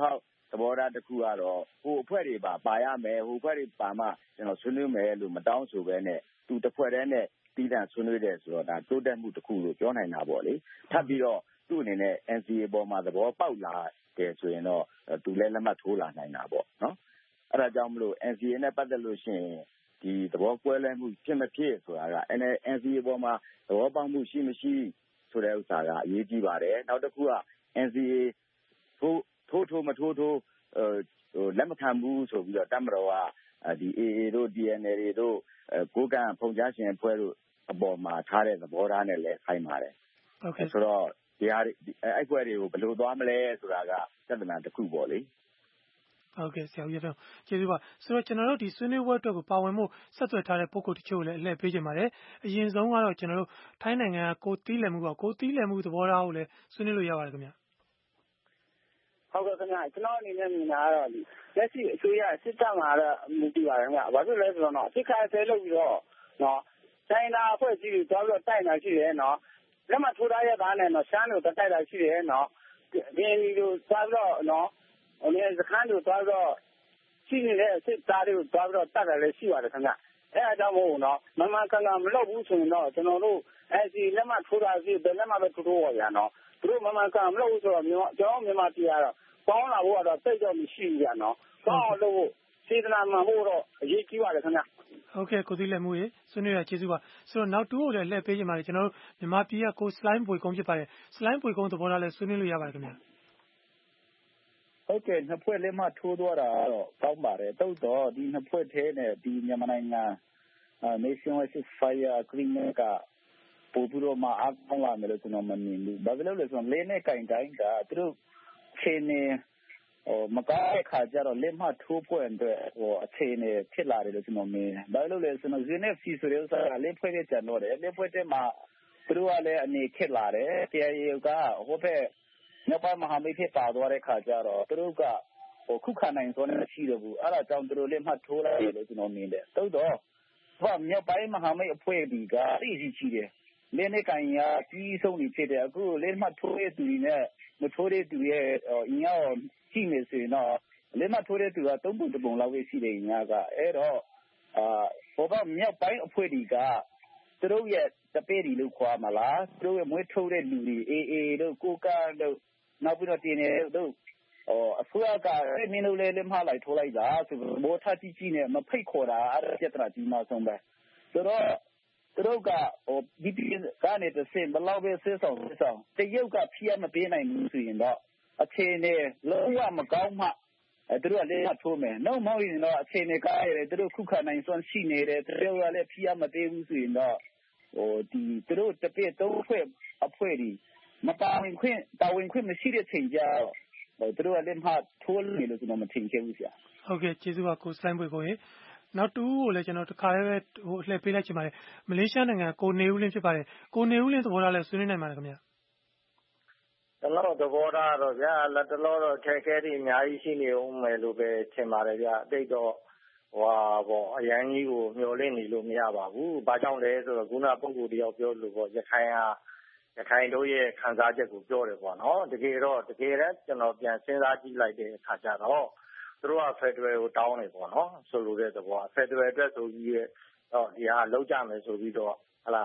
သဘောထားတစ်ခုကတော့ဟိုအဖွဲ့တွေပါရမယ်ဟိုအဖွဲ့တွေပါမှကျွန်တော်ဆွေးနွေးမယ်လို့မတောင်းဆိုဘဲနဲ့သူတစ်ဖွဲ့တည်းနဲ့တည်တံ့ဆွေးနွေးတယ်ဆိုတော့ဒါတိုးတက်မှုတစ်ခုလို့ပြောနိုင်တာပေါ့လေထပ်ပြီးတော့သူ့အနေနဲ့ NCA ပေါ်မှာသဘောပေါက်လာတယ်ဆိုရင်တော့သူလည်းလက်မှတ်ထိုးလာနိုင်တာပေါ့နော်အဲ့ဒါကြောင့်မလို့ NCA နဲ့ပတ်သက်လို့ရှိရင်ဒီသဘောကွဲလွဲမှုဖြစ်မဖြစ်ဆိုတာက NCA ပေါ်မှာသဘောပေါက်မှုရှိမရှိဆိုတဲ့ဥစ္စာကအရေးကြီးပါတယ်နောက်တစ်ခုက NCA ထိုးမထိုးလက်မခံဘူးဆိုပြီးတော့တပ်မတော်ကဒီ AA တို့ DNL တွေတို့ကိုကန့်ဖုန်ကြားရှင်အဖွဲ့တို့အပေါ်မှာထားတဲ့သဘောထားနဲ့လည်းဆိုင်ပါတယ်ဟုတ်ကဲ့ဆိုတော့ဒီဟာအဲ့အဖွဲ့တွေကိုဘယ်လိုသွားမလဲဆိုတာကသဒ္ဒနာတစ်ခုပေါ့လေဟုတ်ကဲ့ဆရာဦးရတော့ကျေးဇူးပါဆိုတော့ကျွန်တော်တို့ဒီဆွေးနွေးပွဲအတွက်ကိုပါဝင်မှုဆက်သွယ်ထားတဲ့ပုဂ္ဂိုလ်တချို့ကိုလည်းအလှည့်ပေးကြပါတယ်အရင်ဆုံးကတော့ကျွန်တော်တို့ထိုင်းနိုင်ငံကကိုတီးလည်မှုပေါ့ကိုတီးလည်မှုသဘောထားကိုလည်းဆွေးနွေးလို့ရပါတယ်ခင်ဗျဟုတ်ကဲ့ခင်ဗျကျွန်တော်အနေနဲ့မြင်တာကတော့လက်ရှိအစိုးရစစ်တပ်မှာတော့မူတည်ပါတယ်ခင်ဗျဘာဖြစ်လဲဆိုတော့အစ်ခါဆဲလုပ်ပြီးတော့နော်တိုင်းနာအဖွဲ့အစည်းတွေတောက်တော့တိုက်နေတာရှိတယ်နော်လက်မှတ်ထိုးထားရတာနဲ့နော်ရှမ်းတို့တိုက်တာရှိတယ်နော်ဒီလိုသွားပြီးတော့နော်ဟိုနေစခန်းတို့သွားပြီးတော့ရှိနေတဲ့စစ်သားတွေကိုသွားပြီးတော့တတ်တယ်လည်းရှိပါတယ်ခင်ဗျအဲအကြောင်းမို့နော်မမှန်ကန်ကန်မလုပ်ဘူးဆိုရင်တော့ကျွန်တော်တို့အဲဒီလက်မှတ်ထိုးတာရှိတယ်လက်မှတ်ပဲထိုးပါဗျာနော်သူတို့မမှန်ကန်မလုပ်ဘူးဆိုတော့ကျွန်တော်မြန်မာပြည်ကတော့ပေါင်းလာဖို့ကတော့တိတ်တော့မရှိဘူးဗျာနော်ပေါင်းအောင်လုပ်ဖို့စေတနာမှန်ဖို့တော့အရေးကြီးပါတယ်ခင်ဗျဟုတ်ကဲ့ကိုသီးလက်မှုရေဆွေးနွေးရကျေးဇူးပါဆိုတော့နောက်တူကိုလည်းလှည့်ပေးကြပါမယ်ကျွန်တော်တို့မြန်မာပြည်ကကိုစလိုင်းပွေကုန်းဖြစ်ပါတယ်စလိုင်းပွေကုန်းသဘောထားလည်းဆွေးနွေးလို့ရပါတယ်ခင်ဗျဟုတ်ကဲ့နှစ်ဖွဲ့လေးမှထိုးသွားတာတော့ကောင်းပါတယ်တိုးတော့ဒီနှစ်ဖွဲ့ထဲနဲ့ဒီမြန်မာနိုင်ငံNationwide Ceasefire Agreement ကပို့ပြီးတော့မှအားကောင်းလာမယ်လို့ကျွန်တော်မမြင်ဘူးဘာဖြစ်လို့လဲဆိုတော့လေးနဲ့ကင်တိုင်းကသူတို့ချိန်နေမကားတဲ့ခါကျတော့လက်မှတ်ထိုးဖွင့်အတွက်အခြေအနေဖြစ်လာတယ်လို့ကျွန်တော်မြင်တယ်ဘာလို့လဲဆိုတော့ UNFC ဆိုတဲ့ဥစ္စာကလက်ဖွဲ့တဲ့ကျန်တော့တယ်လက်ဖွဲ့တဲ့မှာသူတို့ကလည်းအနေခက်လာတယ် KIA ကဟိုဘက်မြောက်ပိုင်းမဟာမိတ်ဖြစ်ပါသွားတဲ့ခါကျတော့သူတို့ကခုခံနိုင်စွမ်းမရှိတော့ဘူးအဲ့ဒါကြောင့်သူတို့လက်မှတ်ထိုးလိုက်တယ်လို့ကျွန်တော်မြင်တယ်တိုးတော့မြောက်ပိုင်းမဟာမိတ်အဖွဲ့ဒီကသိရှိတယ်လက်နဲ့ကန်ရကြီးဆုံးနေဖြစ်တယ်အခုလက်မှတ်ထိုးရသူတွေနဲ့မထိုးတဲ့သူရဲ့အင်အားရှိနေစေတော့လက်မှတ်ထိုးတဲ့သူက3ပုံ1ပုံလောက်ပဲရှိတယ်အင်အားကအဲ့တော့ဘောကမြောက်ပိုင်းအဖွဲ့ဒီကသူတို့ရဲ့တပည့်တွေလို့ခေါ်မှာလားသူတို့ရဲ့မွေးထုတ်တဲ့လူတွေ AA တို့ကိုကန့်တို့နောက်ပြီးတော့တင်နေတို့အစိုးရကမင်းတို့လည်းလက်မှတ်လိုက်ထိုးလိုက်တာဆိုတော့ဘောထကြီးကြီးနဲ့မဖိတ်ခေါ်တာအဲ့ဒါပြဿနာကြီးမှဆုံးပဲဆိုတော့သူတို့ကဒီကနေတစ်ဆင့်ဘလောက်ပဲဆွေးဆောင်တရုတ်ကဖျက်မပေးနိုင်ဘူးဆိုရင်တော့အခြေအနေလုံးဝမကောင်းမှသူတို့ကလည်းထိုးမယ်။နောက်မှရင်တော့အခြေအနေကားရတယ်သူတို့ခုခံနိုင်စွမ်းရှိနေတယ်သူတို့ကလည်းဖျက်မပေးဘူးဆိုရင်တော့ဒီသူတို့တပည့်သုံးဖွဲ့အဖွဲ့ဒီမပါဝင်ခွင့်မရှိတဲ့ချိန်ကျတော့သူတို့ကလည်းမှထိုးလို့လို့ကျွန်တော်မထင်ခဲ့ဘူးဆရာဟုတ်ကဲ့ကျေးဇူးပါကိုစလိုင်းပွေကိုရေနောက်တူကိုလည်းကျွန်တော်တခါလေးပဲလှည့်ပေးလိုက်ချင်ပါတယ်မလေးရှားနိုင်ငံကိုနေဦးလင်းဖြစ်ပါတယ်ကိုနေဦးလင်းသဘောထားလဲဆွေးနွေးနိုင်ပါတယ်ခင်ဗျာကျွန်တော်သဘောထားတော့ဗျာလက်တလောတော့ခက်ခဲတွေအများကြီးရှိနေဦးမယ်လို့ပဲထင်ပါတယ်ဗျာအတိတ်တော့အရန်ကြီးကိုမျှော်လင့်နေလို့မရပါဘူးဘာကြောင့်လဲဆိုတော့ခုနပုဂ္ဂိုလ်တယောက်ပြောလို့ပေါ့ရခိုင်တို့ရဲ့ခံစားချက်ကိုပြောတယ်ပေါ့နော်တကယ်တမ်းကျွန်တော်ပြန်စဉ်းစားကြည့်လိုက်တဲ့အခါကျတော့သူတို့က Federal ကိုတောင်းနေပေါ့နော်ဆိုလိုတဲ့သဘော Federal အတွက်ဆိုပြီးတော့ဒီဟာလောက်ကြမယ်ဆိုပြီးတော့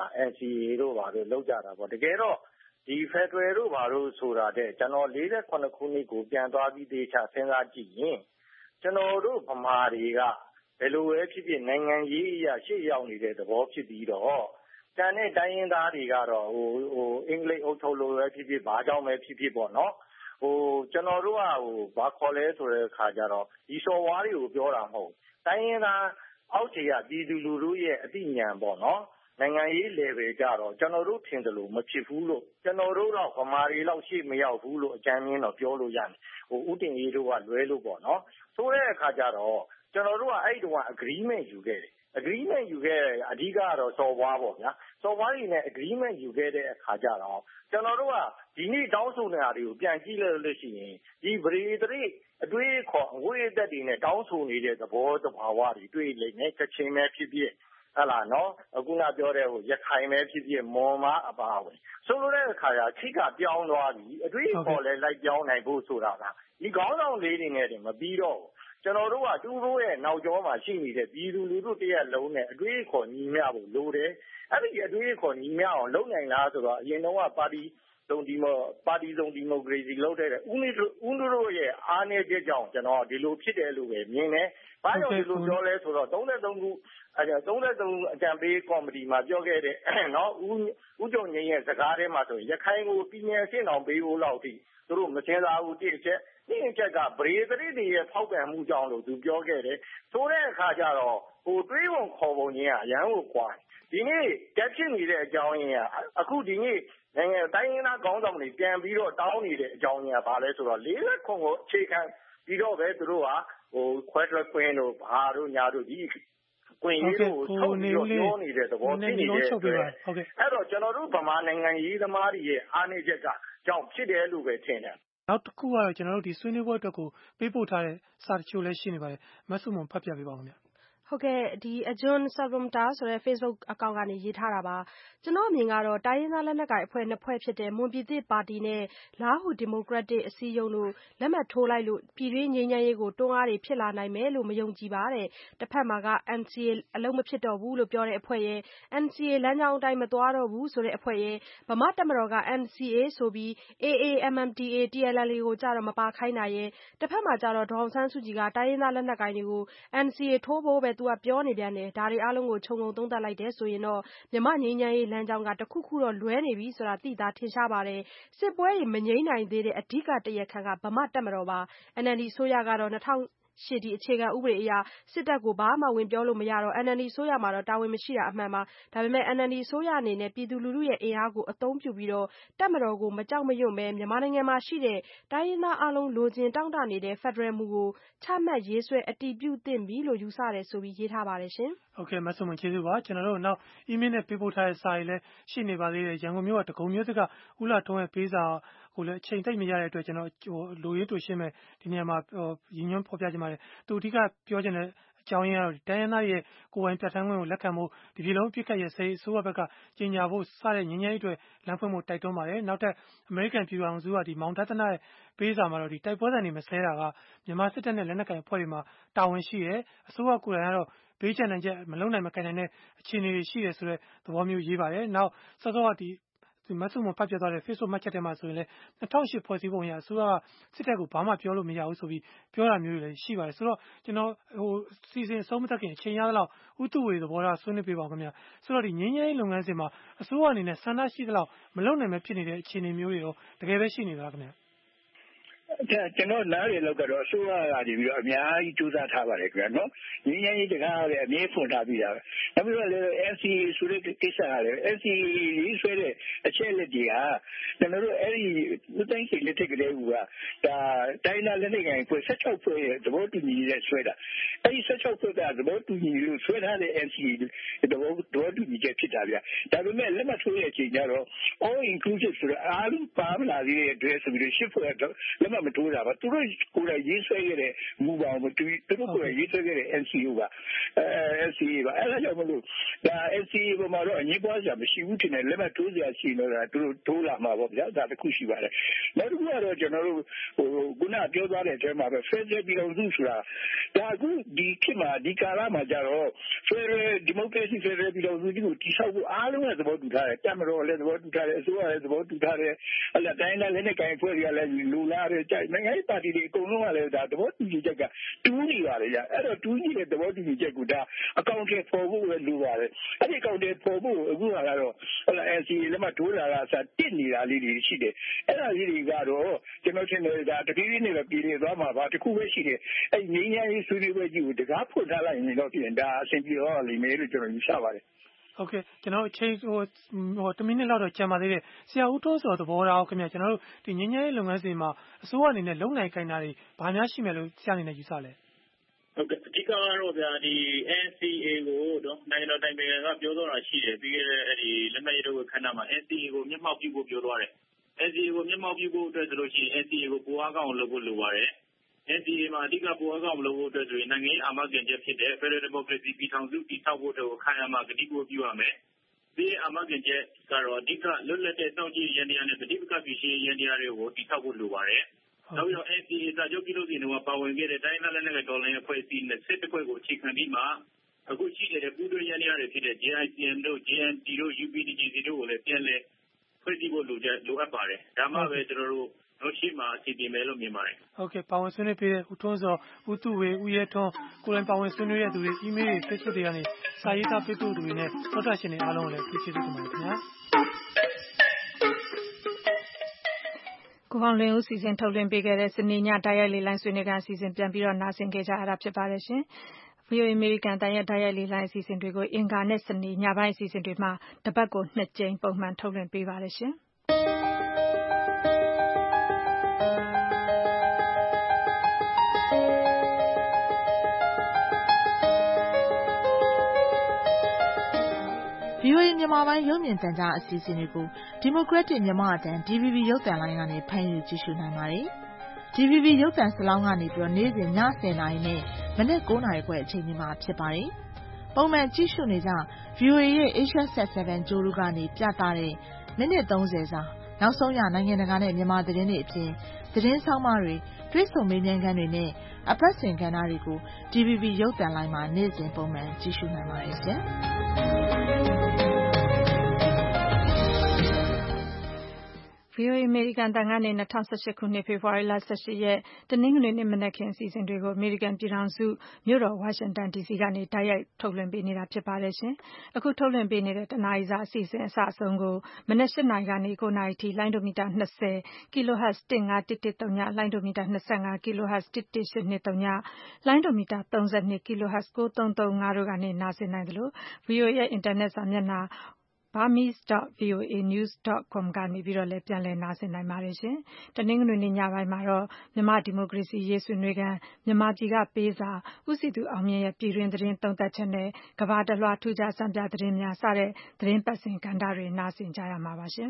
NCA တို့ဘာလို့လောက်ကြတာပေါ့တကယ်တော့ဒီ Federal တို့ဘာလို့ဆိုတာတဲ့ကျွန်တော်48ခုနှစ်ကိုပြန်သွားပြီးတေချာစဉ်းစားကြည့်ရင်ကျွန်တော်တို့ဗမာတွေကဘယ်လိုပဲဖြစ်ဖြစ်နိုင်ငံရေးအရာရှေ့ရောက်နေတဲ့သဘောဖြစ်ပြီးတော့တန်တဲ့တိုင်းရင်းသားတွေကတော့အင်္ဂလိပ်အုပ်ချုပ်လို့ပဲဖြစ်ဖြစ်ဘာကြောင့်ပဲဖြစ်ဖြစ်ပေါ့နော်ကျွန်တော်တို့ကဘာခေါ်လဲဆိုတဲ့အခါကျတော့ဒီစော်ဝါးတွေကိုပြောတာမဟုတ်တိုင်းရင်းသားအောက်ခြေကပြည်သူလူထုရဲ့အသိဉာဏ်ပေါ့နော်နိုင်ငံရေး level ကြတော့ကျွန်တော်တို့ထင်တယ်လို့မဖြစ်ဘူးလို့ကျွန်တော်တို့တော့ဗမာတွေလောက်ရှေ့မရောက်ဘူးလို့အကြမ်းမြင်တော့ပြောလို့ရတယ်ဥတင်ရေးတို့ကလွဲလို့ပေါ့နော်ဆိုတဲ့အခါကျတော့ကျွန်တော်တို့ကအဲ့တုန်းက agreement ယူခဲ့တယ် agreement ယူခဲ့အဓိကတော့စော်ဘွားပေါ့ဗျာစော်ဘွားတွေနဲ့ agreement ယူခဲ့တဲ့အခါကျတော့ကျွန်တော်တို့ကဒီနေ့တောင်းဆိုနေတာတွေကိုပြန်ကြည့်လို့ရှိရင်ဒီဗရေတရိအတွေးခေါ်အဝိအသက်တွေနဲ့တောင်းဆိုနေတဲ့သဘောတဘာဝတွေတွေ့လိမ့်မယ်ကချင်ပဲဖြစ်ဖြစ်ဟုတ်လားနော်အခုနပြောတဲ့ရခိုင်ပဲဖြစ်ဖြစ်မွန်မာအပါအဝင်ဆိုလိုတဲ့အခါကျခိကပြောင်းသွားပြီအတွေ့အခေါ်လည်းလိုက်ပြောင်းနိုင်ဖို့ဆိုတာကဒီခေါင်းဆောင်လေးတွေနဲ့တင်မပြီးတော့ကျွန်တော်တို့ကသူတို့ရဲ့နောက်ကျောမှာရှိနေတဲ့ပြည်သူလူထုတရက်လုံးနဲ့အတွေ့အခေါ်ညီမျှဖို့လိုတယ်အဲ့ဒီအတွေ့အခေါ်ညီမျှအောင်လုပ်နိုင်လားဆိုတော့အရင်တော့ပါတီစုံဒီမိုကရေစီလုပ်တဲ့ဦးနုတို့ရဲ့အားနည်းချက်ကြောင့်ကျွန်တော်ဒီလိုဖြစ်တယ်လို့ပဲမြင်တယ်။ဘာကြောင့်ဒီလိုပြောလဲဆိုတော့33ခု33အကြံပေးကော်မတီမှာပြောခဲ့တဲ့နော်ဦးကျုံငင်းရဲ့စကားထဲမှာဆိုရင်ရခိုင်ကိုပြည်နယ်အဆင့်အောင်ပေးဖို့လောက်ထိသူတို့မစင်စားဘူးတစ်ချက်ကဗရေသတိတွေရဲ့ဖောက်ပြန်မှုကြောင့်လို့သူပြောခဲ့တယ်။ဆိုတဲ့အခါကျတော့တွေးပုံခေါ်ပုံချင်းကအရန်ကိုကွာဒီနေ့တက်ဖြစ်နေတဲ့အကြောင်းရင်းကအခုဒီနေ့နိုင်ငံတိုင်းရင်းသားခေါင်းဆောင်တွေပြန်ပြီးတော့တောင်းနေတဲ့အကြောင်းရင်းကဘာလဲဆိုတော့49ကိုအခြေခံပြီးတော့ပဲသူတို့ကခွဲထွက်ခွင့်တို့ဘာတို့ညာတို့ဒီကွင်ရေးတို့ထုတ်ပြီးတော့ပြောနေတဲ့သဘောဖြစ်နေတဲ့အဲ့တော့ကျွန်တော်တို့ဗမာနိုင်ငံရေးသမားတွေရဲ့အားနည်းချက်ကကြောင့်ဖြစ်တယ်လို့ပဲထင်တယ်နောက်တစ်ခုကတော့ကျွန်တော်တို့ဒီဆွေးနွေးပွဲအတွက်ကိုပေးပို့ထားတဲ့စာတချို့လည်းရှိနေပါတယ်မဆုမွန်ဖတ်ပြပေးပါဦးခင်ဗျဟုတ်ကဲ့ဒီ Ajun Sarvamta ဆိုတဲ့ Facebook အကောင့်ကနေရေးထားတာပါကျွန်တော်အမြင်ကတော့တိုင်းရင်းသားလက်နက်ကိုင်အဖွဲ့နှစ်ဖွဲ့ဖြစ်တဲ့မွန်ပြည်သစ်ပါတီနဲ့လားဟူဒီမိုကရက်တစ်အစည်းအရုံးတို့လက်မှတ်ထိုးလိုက်လို့ပြည်တွင်းငြိမ်းချမ်းရေးကိုတွန်းအားတွေဖြစ်လာနိုင်မယ်လို့မယုံကြည်ပါတဲ့တစ်ဖက်မှာက NCA အလုံးမဖြစ်တော့ဘူးလို့ပြောတဲ့အဖွဲ့ရဲ့ NCA လမ်းကြောင်းအတိုင်းမသွားတော့ဘူးဆိုတဲ့အဖွဲ့ရဲ့ဗမာတပ်မတော်က NCA ဆိုပြီး AA MMDA TNLA ကိုကြတော့မပါခိုင်းတာရဲ့တစ်ဖက်မှာကြတော့ဒေါအောင်ဆန်းစုကြည်ကတိုင်းရင်းသားလက်နက်ကိုင်တွေကို NCA ထိုးဖို့ပဲသူကပြောနေပြန်တယ်ဒါတွေအားလုံးကိုခြုံငုံသုံးသပ်လိုက်တယ်ဆိုရင်တော့မြန်မာငြိမ်းချမ်းရေးလမ်းကြောင်းကတခုခုတော့လွဲနေပြီဆိုတာသိသာထင်ရှားပါတယ်စစ်ပွဲတွေမငြိမ်းနိုင်သေးတဲ့အဓိကတရားခံကဗမာတပ်မတော်ပါ NLD အစိုးရကတော့ရှေ့ဒီအခြေခံဥပဒေအရစစ်တပ်ကိုဘာမှဝင်ပြောလို့မရတော့ NLD အစိုးရမှာတော့တာဝန်မရှိတာအမှန်ပါဒါပေမဲ့ NLD အစိုးရအနေနဲ့ပြည်သူလူထုရဲ့အင်အားကိုအသုံးပြုပြီးတော့တပ်မတော်ကိုမကြောက်မရွံ့ပဲမြန်မာနိုင်ငံမှာရှိတဲ့တိုင်းရင်းသားအလုံးလိုချင်တောင့်တနေတဲ့ဖက်ဒရယ်မူကိုချမှတ်ရေးဆွဲအတည်ပြုသင့်ပြီလို့ယူဆတယ်ဆိုပြီးရေးထားပါတယ်ရှင်ဟုတ်ကဲ့မဆုမွန်ကျေးဇူးပါကျွန်တော်တို့နောက် email နဲ့ပေးပို့ထားတဲ့စာတွေလည်းရှိနေပါသေးတယ်ရန်ကုန်မြို့ကတကုံမြို့သစ်ကဦးလာထုံးရဲ့ပေးစာကိုလည်းအချိန်သိမ့်မရတဲ့အတွက်ကျွန်တော်လိုရင်းတူရှင်းမဲ့ဒီနေရာမှာရည်ညွှန်းဖော်ပြချင်ပါတယ်သူအဓိကပြောချင်တဲ့အကြောင်းရင်းကတော့တိုင်းရင်းသားရဲ့ကိုယ်ပိုင်ပြဋ္ဌာန်းခွင့်ကိုလက်ခံဖို့ဒီပြည်လုံးအပြစ်ခတ်ရဲ့အစိုးရဘက်ကကြီးညာဖို့စတဲ့ငြိမ်းချမ်းရေးအတွက်လမ်းဖွင့်ဖို့တိုက်တွန်းပါတယ်နောက်ထပ်အမေရိကန်ပြည်ထောင်စုကဒီမောင်တသနာရဲ့ပေးစာမှာတော့ဒီတိုက်ပွဲတွေမဆဲတာကမြန်မာစစ်တပ်နဲ့လက်နက်ကိုင်အဖွဲ့တွေမှာတာဝန်ရှိတယ်အစိုးရကိုယ်တိုင်ကတော့ဘေးချန်နိုင်ချက်မလုံနိုင်မကိုင်နိုင်တဲ့အခြေအနေတွေရှိတယ်ဆိုတဲ့သဘောမျိုးရေးပါတယ်နောက်စောစောကဒီမဆုမဖတ်ပြသွားတဲ့ Facebook မှတ်ချက်ထဲမှာဆိုရင်လည်း2008ဖွဲ့စည်းပုံအရအစိုးရကစစ်တပ်ကိုဘာမှပြောလို့မရဘူးဆိုပြီးပြောတာမျိုးတွေလည်းရှိပါတယ်ဆိုတော့ကျွန်တော်စီစဉ်အဆုံးမသတ်ခင်အချိန်ရသလောက်ဥတုဝေသဘောထားဆွေးနွေးပေးပါဦးခင်ဗျာဆိုတော့ဒီငြိမ်းချမ်းရေးလုပ်ငန်းစဉ်မှာအစိုးရအနေနဲ့ဆန္ဒရှိသလောက်မလုပ်နိုင်မဲ့ဖြစ်နေတဲ့အခြေအနေမျိုးတွေတော့တကယ်ပဲရှိနေသလားခင်ဗျာကျွန်တော်နားရလောက်ကတော့အစိုးရကနေပြီးတော့အများကြီးကြိုးစားထားပါတယ်ခင်ဗျာနော်ငင်းရင်တကားလည်းအမြဲဖွင့်ထားပြီးတာပဲနောက်ပြီးတော့လည်း NCA ဆိုတဲ့ကိစ္စကလည်း NCA ရေးဆွဲတဲ့အချက်လက်တွေကကျွန်တော်တို့အဲ့ဒီလူတိုင်းစိတ်လက်ထက်ကလေးကဒါတိုင်းနာလက်နေကိုင်ဖွဲ့16ဖွဲ့ရဲ့သဘောတူညီချက်ဆွဲတာအဲ့ဒီ16ဖွဲ့ကသဘောတူညီလို့ဆွဲထားတဲ့ NCA သဘောတူညီချက်ဖြစ်တာဗျဒါပေမဲ့လက်မှတ်ထိုးတဲ့အချိန်ကျတော့ all inclusive ဆိုတော့အားလုံးပါမလာသေးတဲ့အတွက်ဆိုပြီးရှစ်ဖွဲ့လက်မှတ်မထိုးတာပါသူတို့ကိုယ်တိုင်ရေးဆွဲခဲ့တဲ့မူပေါင်းမတူသူတို့ကိုယ်တိုင်ရေးဆွဲခဲ့တဲ့ NCO ကNCA ပါအဲ့ဒါကြောင့်မလို့ဒါ NCA ပေါ်မှာတော့အငြင်းပွားစရာမရှိဘူးထင်တယ်လက်မှတ်ထိုးစရာရှိတော့သူတို့ထိုးလာမှာပေါ့ဗျာဒါတခုရှိပါတယ်နောက်တစ်ခုကတော့ကျွန်တော်တို့ခုနပြောသွားတဲ့အထဲမှာပဲ Federal ပြည်တော်စုဆိုတာဒါအခုဒီခေတ်မှာဒီကာလမှာကြတော့ Federal Democracy Federal ပြည်တော်စုကိုတိဆောက်ဖို့အားလုံးကသဘောတူထားတယ်တပ်မတော်လည်းသဘောတူထားတယ်အစိုးရလည်းသဘောတူထားတယ်အလတိုင်းလည်းလက်နဲ့ကိုင်ဖွဲ့တွေကလည်းလူလာတယ်ကြိုက်နိုင်ငံရေးပါတီတွေအကုန်လုံးကလည်းဒါသဘောတူညီချက်ကတူးနေပါလေကြအဲ့တော့တူးနေတဲ့သဘောတူညီချက်ကိုဒါအကောင့်တွေပေါ်ဖို့ပဲလိုပါတယ်အဲ့ဒီအကောင့်တွေပေါ်ဖို့အခုကတော့NCA လက်မှတ်ထိုးတာကစတစ်နေတာလေးတွေရှိတယ်အဲ့ဒါလေးတွေကတော့ကျွန်တော်ထင်တယ်ဒါတတိယနေ့ပဲပြည်နေသွားမှာပါတခုပဲရှိတယ်အဲ့ငင်းညာရေးဆွေးနွေးပွဲကြီးကိုတကားဖွင့်ထားလိုက်ရင်တော့ပြင်ဒါအဆင်ပြေတော့လိမ့်မယ်လို့ကျွန်တော်ယူဆပါတယ်ဟုတ်ကဲ့ကျွန်တော်အချိန်1မိနစ်လောက်တော့ကြာပါသေးတယ်ဆရာဦးတိုးစောသဘောထားခင်ဗျာကျွန်တော်တို့ဒီငင်းညာရေးလုပ်ငန်းစဉ်မှာအစိုးရအနေနဲ့လုံနိုင်ခိုင်တာတွေဘာများရှိမယ်လို့ဆရာအနေနဲ့ယူဆလဲဟုတ်ကဲ့အဓိကတော့ဗျာဒီ NCA ကိုတော့နိုင်ငံတော်တိုင်ပင်ခံကပြောသွားတာရှိတယ်ပြီးခဲ့တဲ့အဲ့ဒီလက်မှတ်ရေးထိုးခဏမှာ NCA ကိုမျက်မှောက်ပြုဖို့ပြောသွားတယ် NCA ကိုမျက်မှောက်ပြုဖို့အတွက်ဆိုလို့ရှိရင် NCA ကိုပိုအားကောင်းအောင်လုပ်ဖို့လိုပါတယ် NCA မှာအဓိကပူးပေါင်းဆောင်မလုပ်ဖို့အတွက်ဆိုရင်နိုင်ငံရေးအာမခံချက်ဖြစ်တဲ့ Federal Democracy ပြည်ထောင်စုတည်ဆောက်ဖို့အတွက်ခိုင်မာကတိကဝတ်ပြုရမယ်။ဒီအာမခံချက်ကတော့အဓိကလွတ်လပ်တဲ့စောင့်ကြည့်ရန်တရားနဲ့ပဋိပက္ခဖြေရှင်းရန်တရားတွေကိုတည်ဆောက်ဖို့လိုပါတယ်။နောက်ပြီးတော့ NCA စာချုပ်ပြုလုပ်စဉ်ကပါဝင်ခဲ့တဲ့တိုင်းဒေသလက်နက်ကိုင်တော်လှန်ရေးအဖွဲ့အစည်း21ဖွဲ့ကိုအခြေခံပြီးမှအခုရှိနေတဲ့ပူးတွဲရန်တရားတွေဖြစ်တဲ့ JICM တို့ JNT တို့ UPDJC တို့ကိုလည်းပြန်လည်ဖွဲ့စည်းဖို့လိုအပ်ပါတယ်။ဒါမှပဲကျွန်တော်တို့တို့ရှိမှအစီအစဉ်မယ်လို့မြင်ပါတယ်။ဟုတ်ကဲ့ပါဝင်ဆွေးနွေးပေးတဲ့ဦးထွန်းစောဦးသူဝေဦးရဲထွန်းကိုယ်တိုင်ပါဝင်ဆွေးနွေးတဲ့သူတွေ email တွေ Facebook တွေကနေစာရေးသားပေးပို့သူတွေနဲ့သောတာရှင်တွေအားလုံးကိုလည်းကျေးဇူးတင်ပါတယ်ခင်ဗျာကိုအောင်လွင်ဦးစီစဉ်ထုတ်လွှင့်ပေးခဲ့တဲ့စနေညတိုက်ရိုက်လေးလိုင်းဆွေးနွေးကအစီအစဉ်ပြန်ပြီးတော့နားဆင်ခဲ့ကြရတာဖြစ်ပါတယ်ရှင်။ VOA American တိုက်ရိုက်လေးလိုင်းအစီအစဉ်တွေကိုအင်္ဂါနဲ့စနေညပိုင်းအစီအစဉ်တွေမှာတပတ်ကို2ကြိမ်ပုံမှန်ထုတ်လွှင့်ပေးပါတယ်ရှင်။ VOA မြန်မာပိုင်းရုပ်မြင်သံကြားအစီအစဉ်တွေကို Democratic မြန်မာအသံ DVB ရုပ်သံလိုင်းကနေဖမ်းယူကြည့်ရှုနိုင်ပါတယ်။ DVB ရုပ်သံစလောင်းကနေပြီးတော့နေ့စဉ်ည10:00နာရီနဲ့မနက်9:00နာရီခွဲအချိန်ဒီမှာဖြစ်ပါတယ်။ပုံမှန်ကြည့်ရှုနေကြ VOA ရဲ့ Asia Set 7 ကြိုးတို့ကနေပြသတဲ့မိနစ်30စာနောက်ဆုံးရနိုင်ငံတကာနဲ့မြန်မာသတင်းတွေအပြင်သတင်းဆောင်မတွေတွေ့ဆုံမေးမြန်းခန်းတွေနဲ့အပတ်စဉ်ကဏ္ဍတွေကို DVB ရုပ်သံလိုင်းမှာနေ့စဉ်ပုံမှန်ကြည့်ရှုနိုင်ပါတယ်ရှင်။ VOA American တန်ကနေ2018ခုနှစ်ဖေဖော်ဝါရီလ18ရက်တနင်္ဂနွေနေ့မနက်ခင်းအစီအစဉ်တွေကို American ပြည်ထောင်စုမြို့တော် Washington DC ကနေတိုက်ရိုက်ထုတ်လွှင့်ပေးနေတာဖြစ်ပါတယ်ရှင်။အခုထုတ်လွှင့်ပေးနေတဲ့တနာရီစာအစီအစဉ်အစအဆုံးကိုမနက်8:00နာရီကနေ9:00နာရီထိလိုင်းဒိုမီတာ20 kHz 15110လိုင်းဒိုမီတာ25 kHz 11820လိုင်းဒိုမီတာ32 kHz 9335တို့ကနေနားဆင်နိုင်သလို VOA ရဲ့အင်တာနက်စာမျက်နှာburmese.voanews.com ကနေပြီးတော့လည်းပြန်လည်နားဆင်နိုင်ပါတယ်ရှင်။တနင်္ဂနွေနေ့ညပိုင်းမှာတော့မြန်မာဒီမိုကရေစီရေးဆွေးနွေးခန်းမြန်မာပြည်ကပေးစာဦးစီသူအောင်မြင့်ရဲ့ပြည်တွင်းသတင်းသုံးသပ်ချက်နဲ့ကမ္ဘာတလွှာထူးခြားစံပြသတင်းများစတဲ့သတင်းပတ်စဉ်ကဏ္ဍတွေနားဆင်ကြရမှာပါရှင်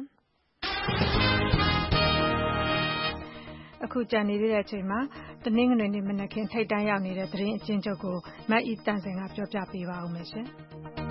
။အခုကြံနေတဲ့အချိန်မှာတနင်္ဂနွေနေ့မနက်ခင်းထိပ်တန်းရောက်နေတဲ့သတင်းအကျဉ်းချုပ်ကိုမတ်ဤတန်စင်ကပြောပြပေးပါဦးမယ်ရှင်။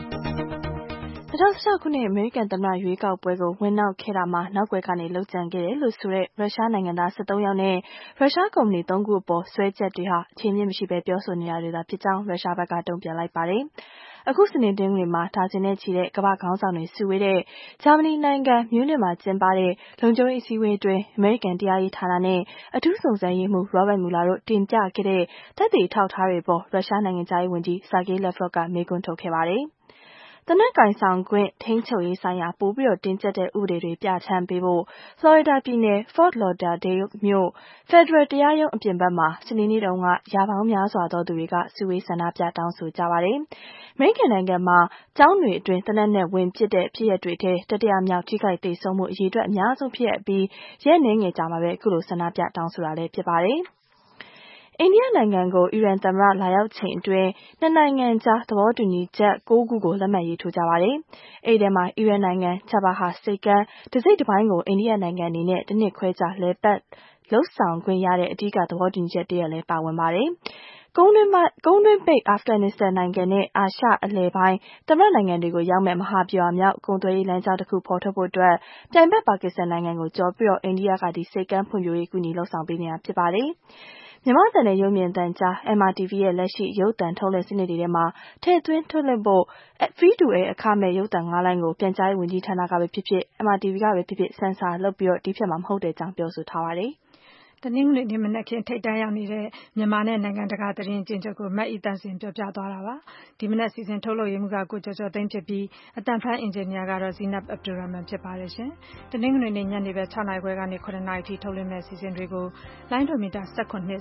2016ခုနှစ်အမေရိကန်သမ္မတရွေးကောက်ပွဲကိုဝင်နောက်ခဲ့တာမှာနောက်ွယ်ကနေလှုပ်ကြံခဲ့တယ်လို့ဆိုတဲ့ရုရှားနိုင်ငံသား13ယောက်နဲ့ရုရှားကုမ္ပဏီ3ခုအပေါ်စွဲချက်တွေဟာအခြေအမြစ်မရှိဘဲပြောဆိုနေတာတွေသာဖြစ်ကြောင်းရုရှားဘက်ကတုံ့ပြန်လိုက်ပါတယ်။အခုစနေတင်းတွေမှာဒါဇင်နဲ့ချီတဲ့ကမ္ဘာခေါင်းဆောင်တွေစုဝေးတဲ့ဂျာမနီနိုင်ငံမြူးနစ်မှာကျင်းပတဲ့လုံခြုံရေးအစည်းအဝေးအတွင်းအမေရိကန်တရားရေးဌာနနဲ့အထူးစုံစမ်းရေးမှူး Robert Mueller တို့တင်ပြခဲ့တဲ့သက်သေအထောက်အထားတွေပေါ်ရုရှားနိုင်ငံခြားရေးဝန်ကြီး Sergei Lavrov ကမေးခွန်းထုတ်ခဲ့ပါတယ်။သေနတ်ကိုင်ဆောင်ခွင့်ထိန်းချုပ်ရေးဆိုင်ရာပိုပြီးတင်းကျပ်တဲ့ဥပဒေတွေပြဋ္ဌာန်းပေးဖို့ဖလော်ရီဒါပြည်နယ် Fort Lauderdale မြို့ဖက်ဒရယ်တရားရုံးအပြင်ဘက်မှာစနေနေ့တုန်းကရာပေါင်းများစွာသောသူတွေကစုဝေးဆန္ဒပြတောင်းဆိုကြပါတယ်။အမေရိကန်နိုင်ငံမှာကျောင်းတွေအတွင်းသေနတ်နဲ့ဝင်ပစ်တဲ့ဖြစ်ရပ်တွေထဲတတိယမြောက်ထိခိုက်သေဆုံးမှုအရေအတွက်အများဆုံးဖြစ်ရပြီးရက်အနည်းငယ်ကြာမှာပဲအခုလိုဆန္ဒပြတောင်းဆိုတာလည်းဖြစ်ပါတယ်။အိန္ဒိယနိုင်ငံကိုအီရန်သမ္မတလာရောက်ချိန်အတွင်းနှစ်နိုင်ငံကြားသဘောတူညီချက်9ခုကိုလက်မှတ်ရေးထိုးကြပါတယ်။အဲဒီထဲမှာအီရန်နိုင်ငံချက်ဘာဟာဆိပ်ကမ်းတစိတ်တစ်ပိုင်းကိုအိန္ဒိယနိုင်ငံအနေနဲ့တစ်နှစ်ခွဲကြာလည်ပတ်လုပ်ဆောင်ခွင့်ရတဲ့အဓိကသဘောတူညီချက်တရပ်လည်းပါဝင်ပါတယ်။ကုန်းတွင်းပိတ်အာဖဂန်နစ္စတန်နိုင်ငံနဲ့အာရှအလယ်ပိုင်းသမ္မတနိုင်ငံတွေကိုရောက်မဲ့မဟာဗျူဟာမြောက်ကုန်သွယ်ရေးလမ်းကြောင်းတစ်ခုဖော်ထုတ်ဖို့အတွက်ပြိုင်ဘက်ပါကစ္စတန်နိုင်ငံကိုကျော်ပြီးအိန္ဒိယကဒီဆိပ်ကမ်းဖွံ့ဖြိုးရေးကူညီလုပ်ဆောင်ပေးနေတာဖြစ်ပါတယ်။မြန်မာအသံနဲ့ရုပ်မြင်သံကြား MRTV ရဲ့လက်ရှိရုပ်သံထုတ်လွှင့်စနစ်တွေထဲမှာထည့်သွင်းထုတ်လွှင့်ဖို့ Free to Air အခမဲ့ရုပ်သံ5လိုင်းကိုပြန်ကြားရေးဝန်ကြီးဌာနကပဲဖြစ်ဖြစ် MRTV ကပဲဖြစ်ဖြစ်ဆင်ဆာလုပ်ပြီးတီးဖြတ်မှာမဟုတ်တဲ့အကြောင်းပြောဆိုထားပါတယ်။တနင်္ဂနွေနေ့မနက်ခင်းထိပ်တန်းရောက်နေတဲ့မြန်မာနဲ့နိုင်ငံတကာသတင်းအကျဉ်းချုပ်ကိုမတ်ဤတန်စင်ပြောပြသွားတာပါ။ဒီမနက်စီစဉ်ထုတ်လုပ်ရေးမှူးကကိုကျော်ကျော်သိန်းဖြစ်ပြီးအတန်ဖန်အင်ဂျင်နီယာကတော့ Zeenab Abdulrahman ဖြစ်ပါတယ်ရှင်။တနင်္ဂနွေနေ့ညနေပဲ6နာရီခွဲကနေ9နာရီထိထုတ်လွှင့်မဲ့စီစဉ်တွေကိုလိုင်းဒိုမီတာ19 19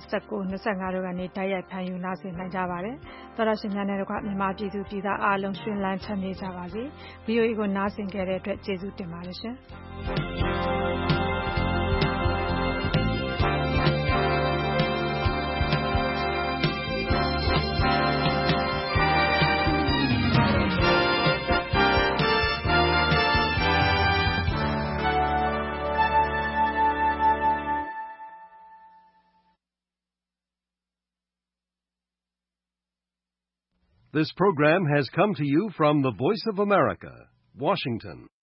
25တို့ကနေတိုက်ရိုက်ဖမ်းယူနားဆင်နိုင်ကြပါတယ်။သောရရှင်များနဲ့တကွမြန်မာပြည်သူပြည်သားအားလုံးရှင်လန်းချမ်းမြေ့ကြပါစေ။ VOA ကိုနားဆင်ကြတဲ့အတွက်ကျေးဇူးတင်ပါတယ်ရှင်။ This program has come to you from the Voice of America, Washington.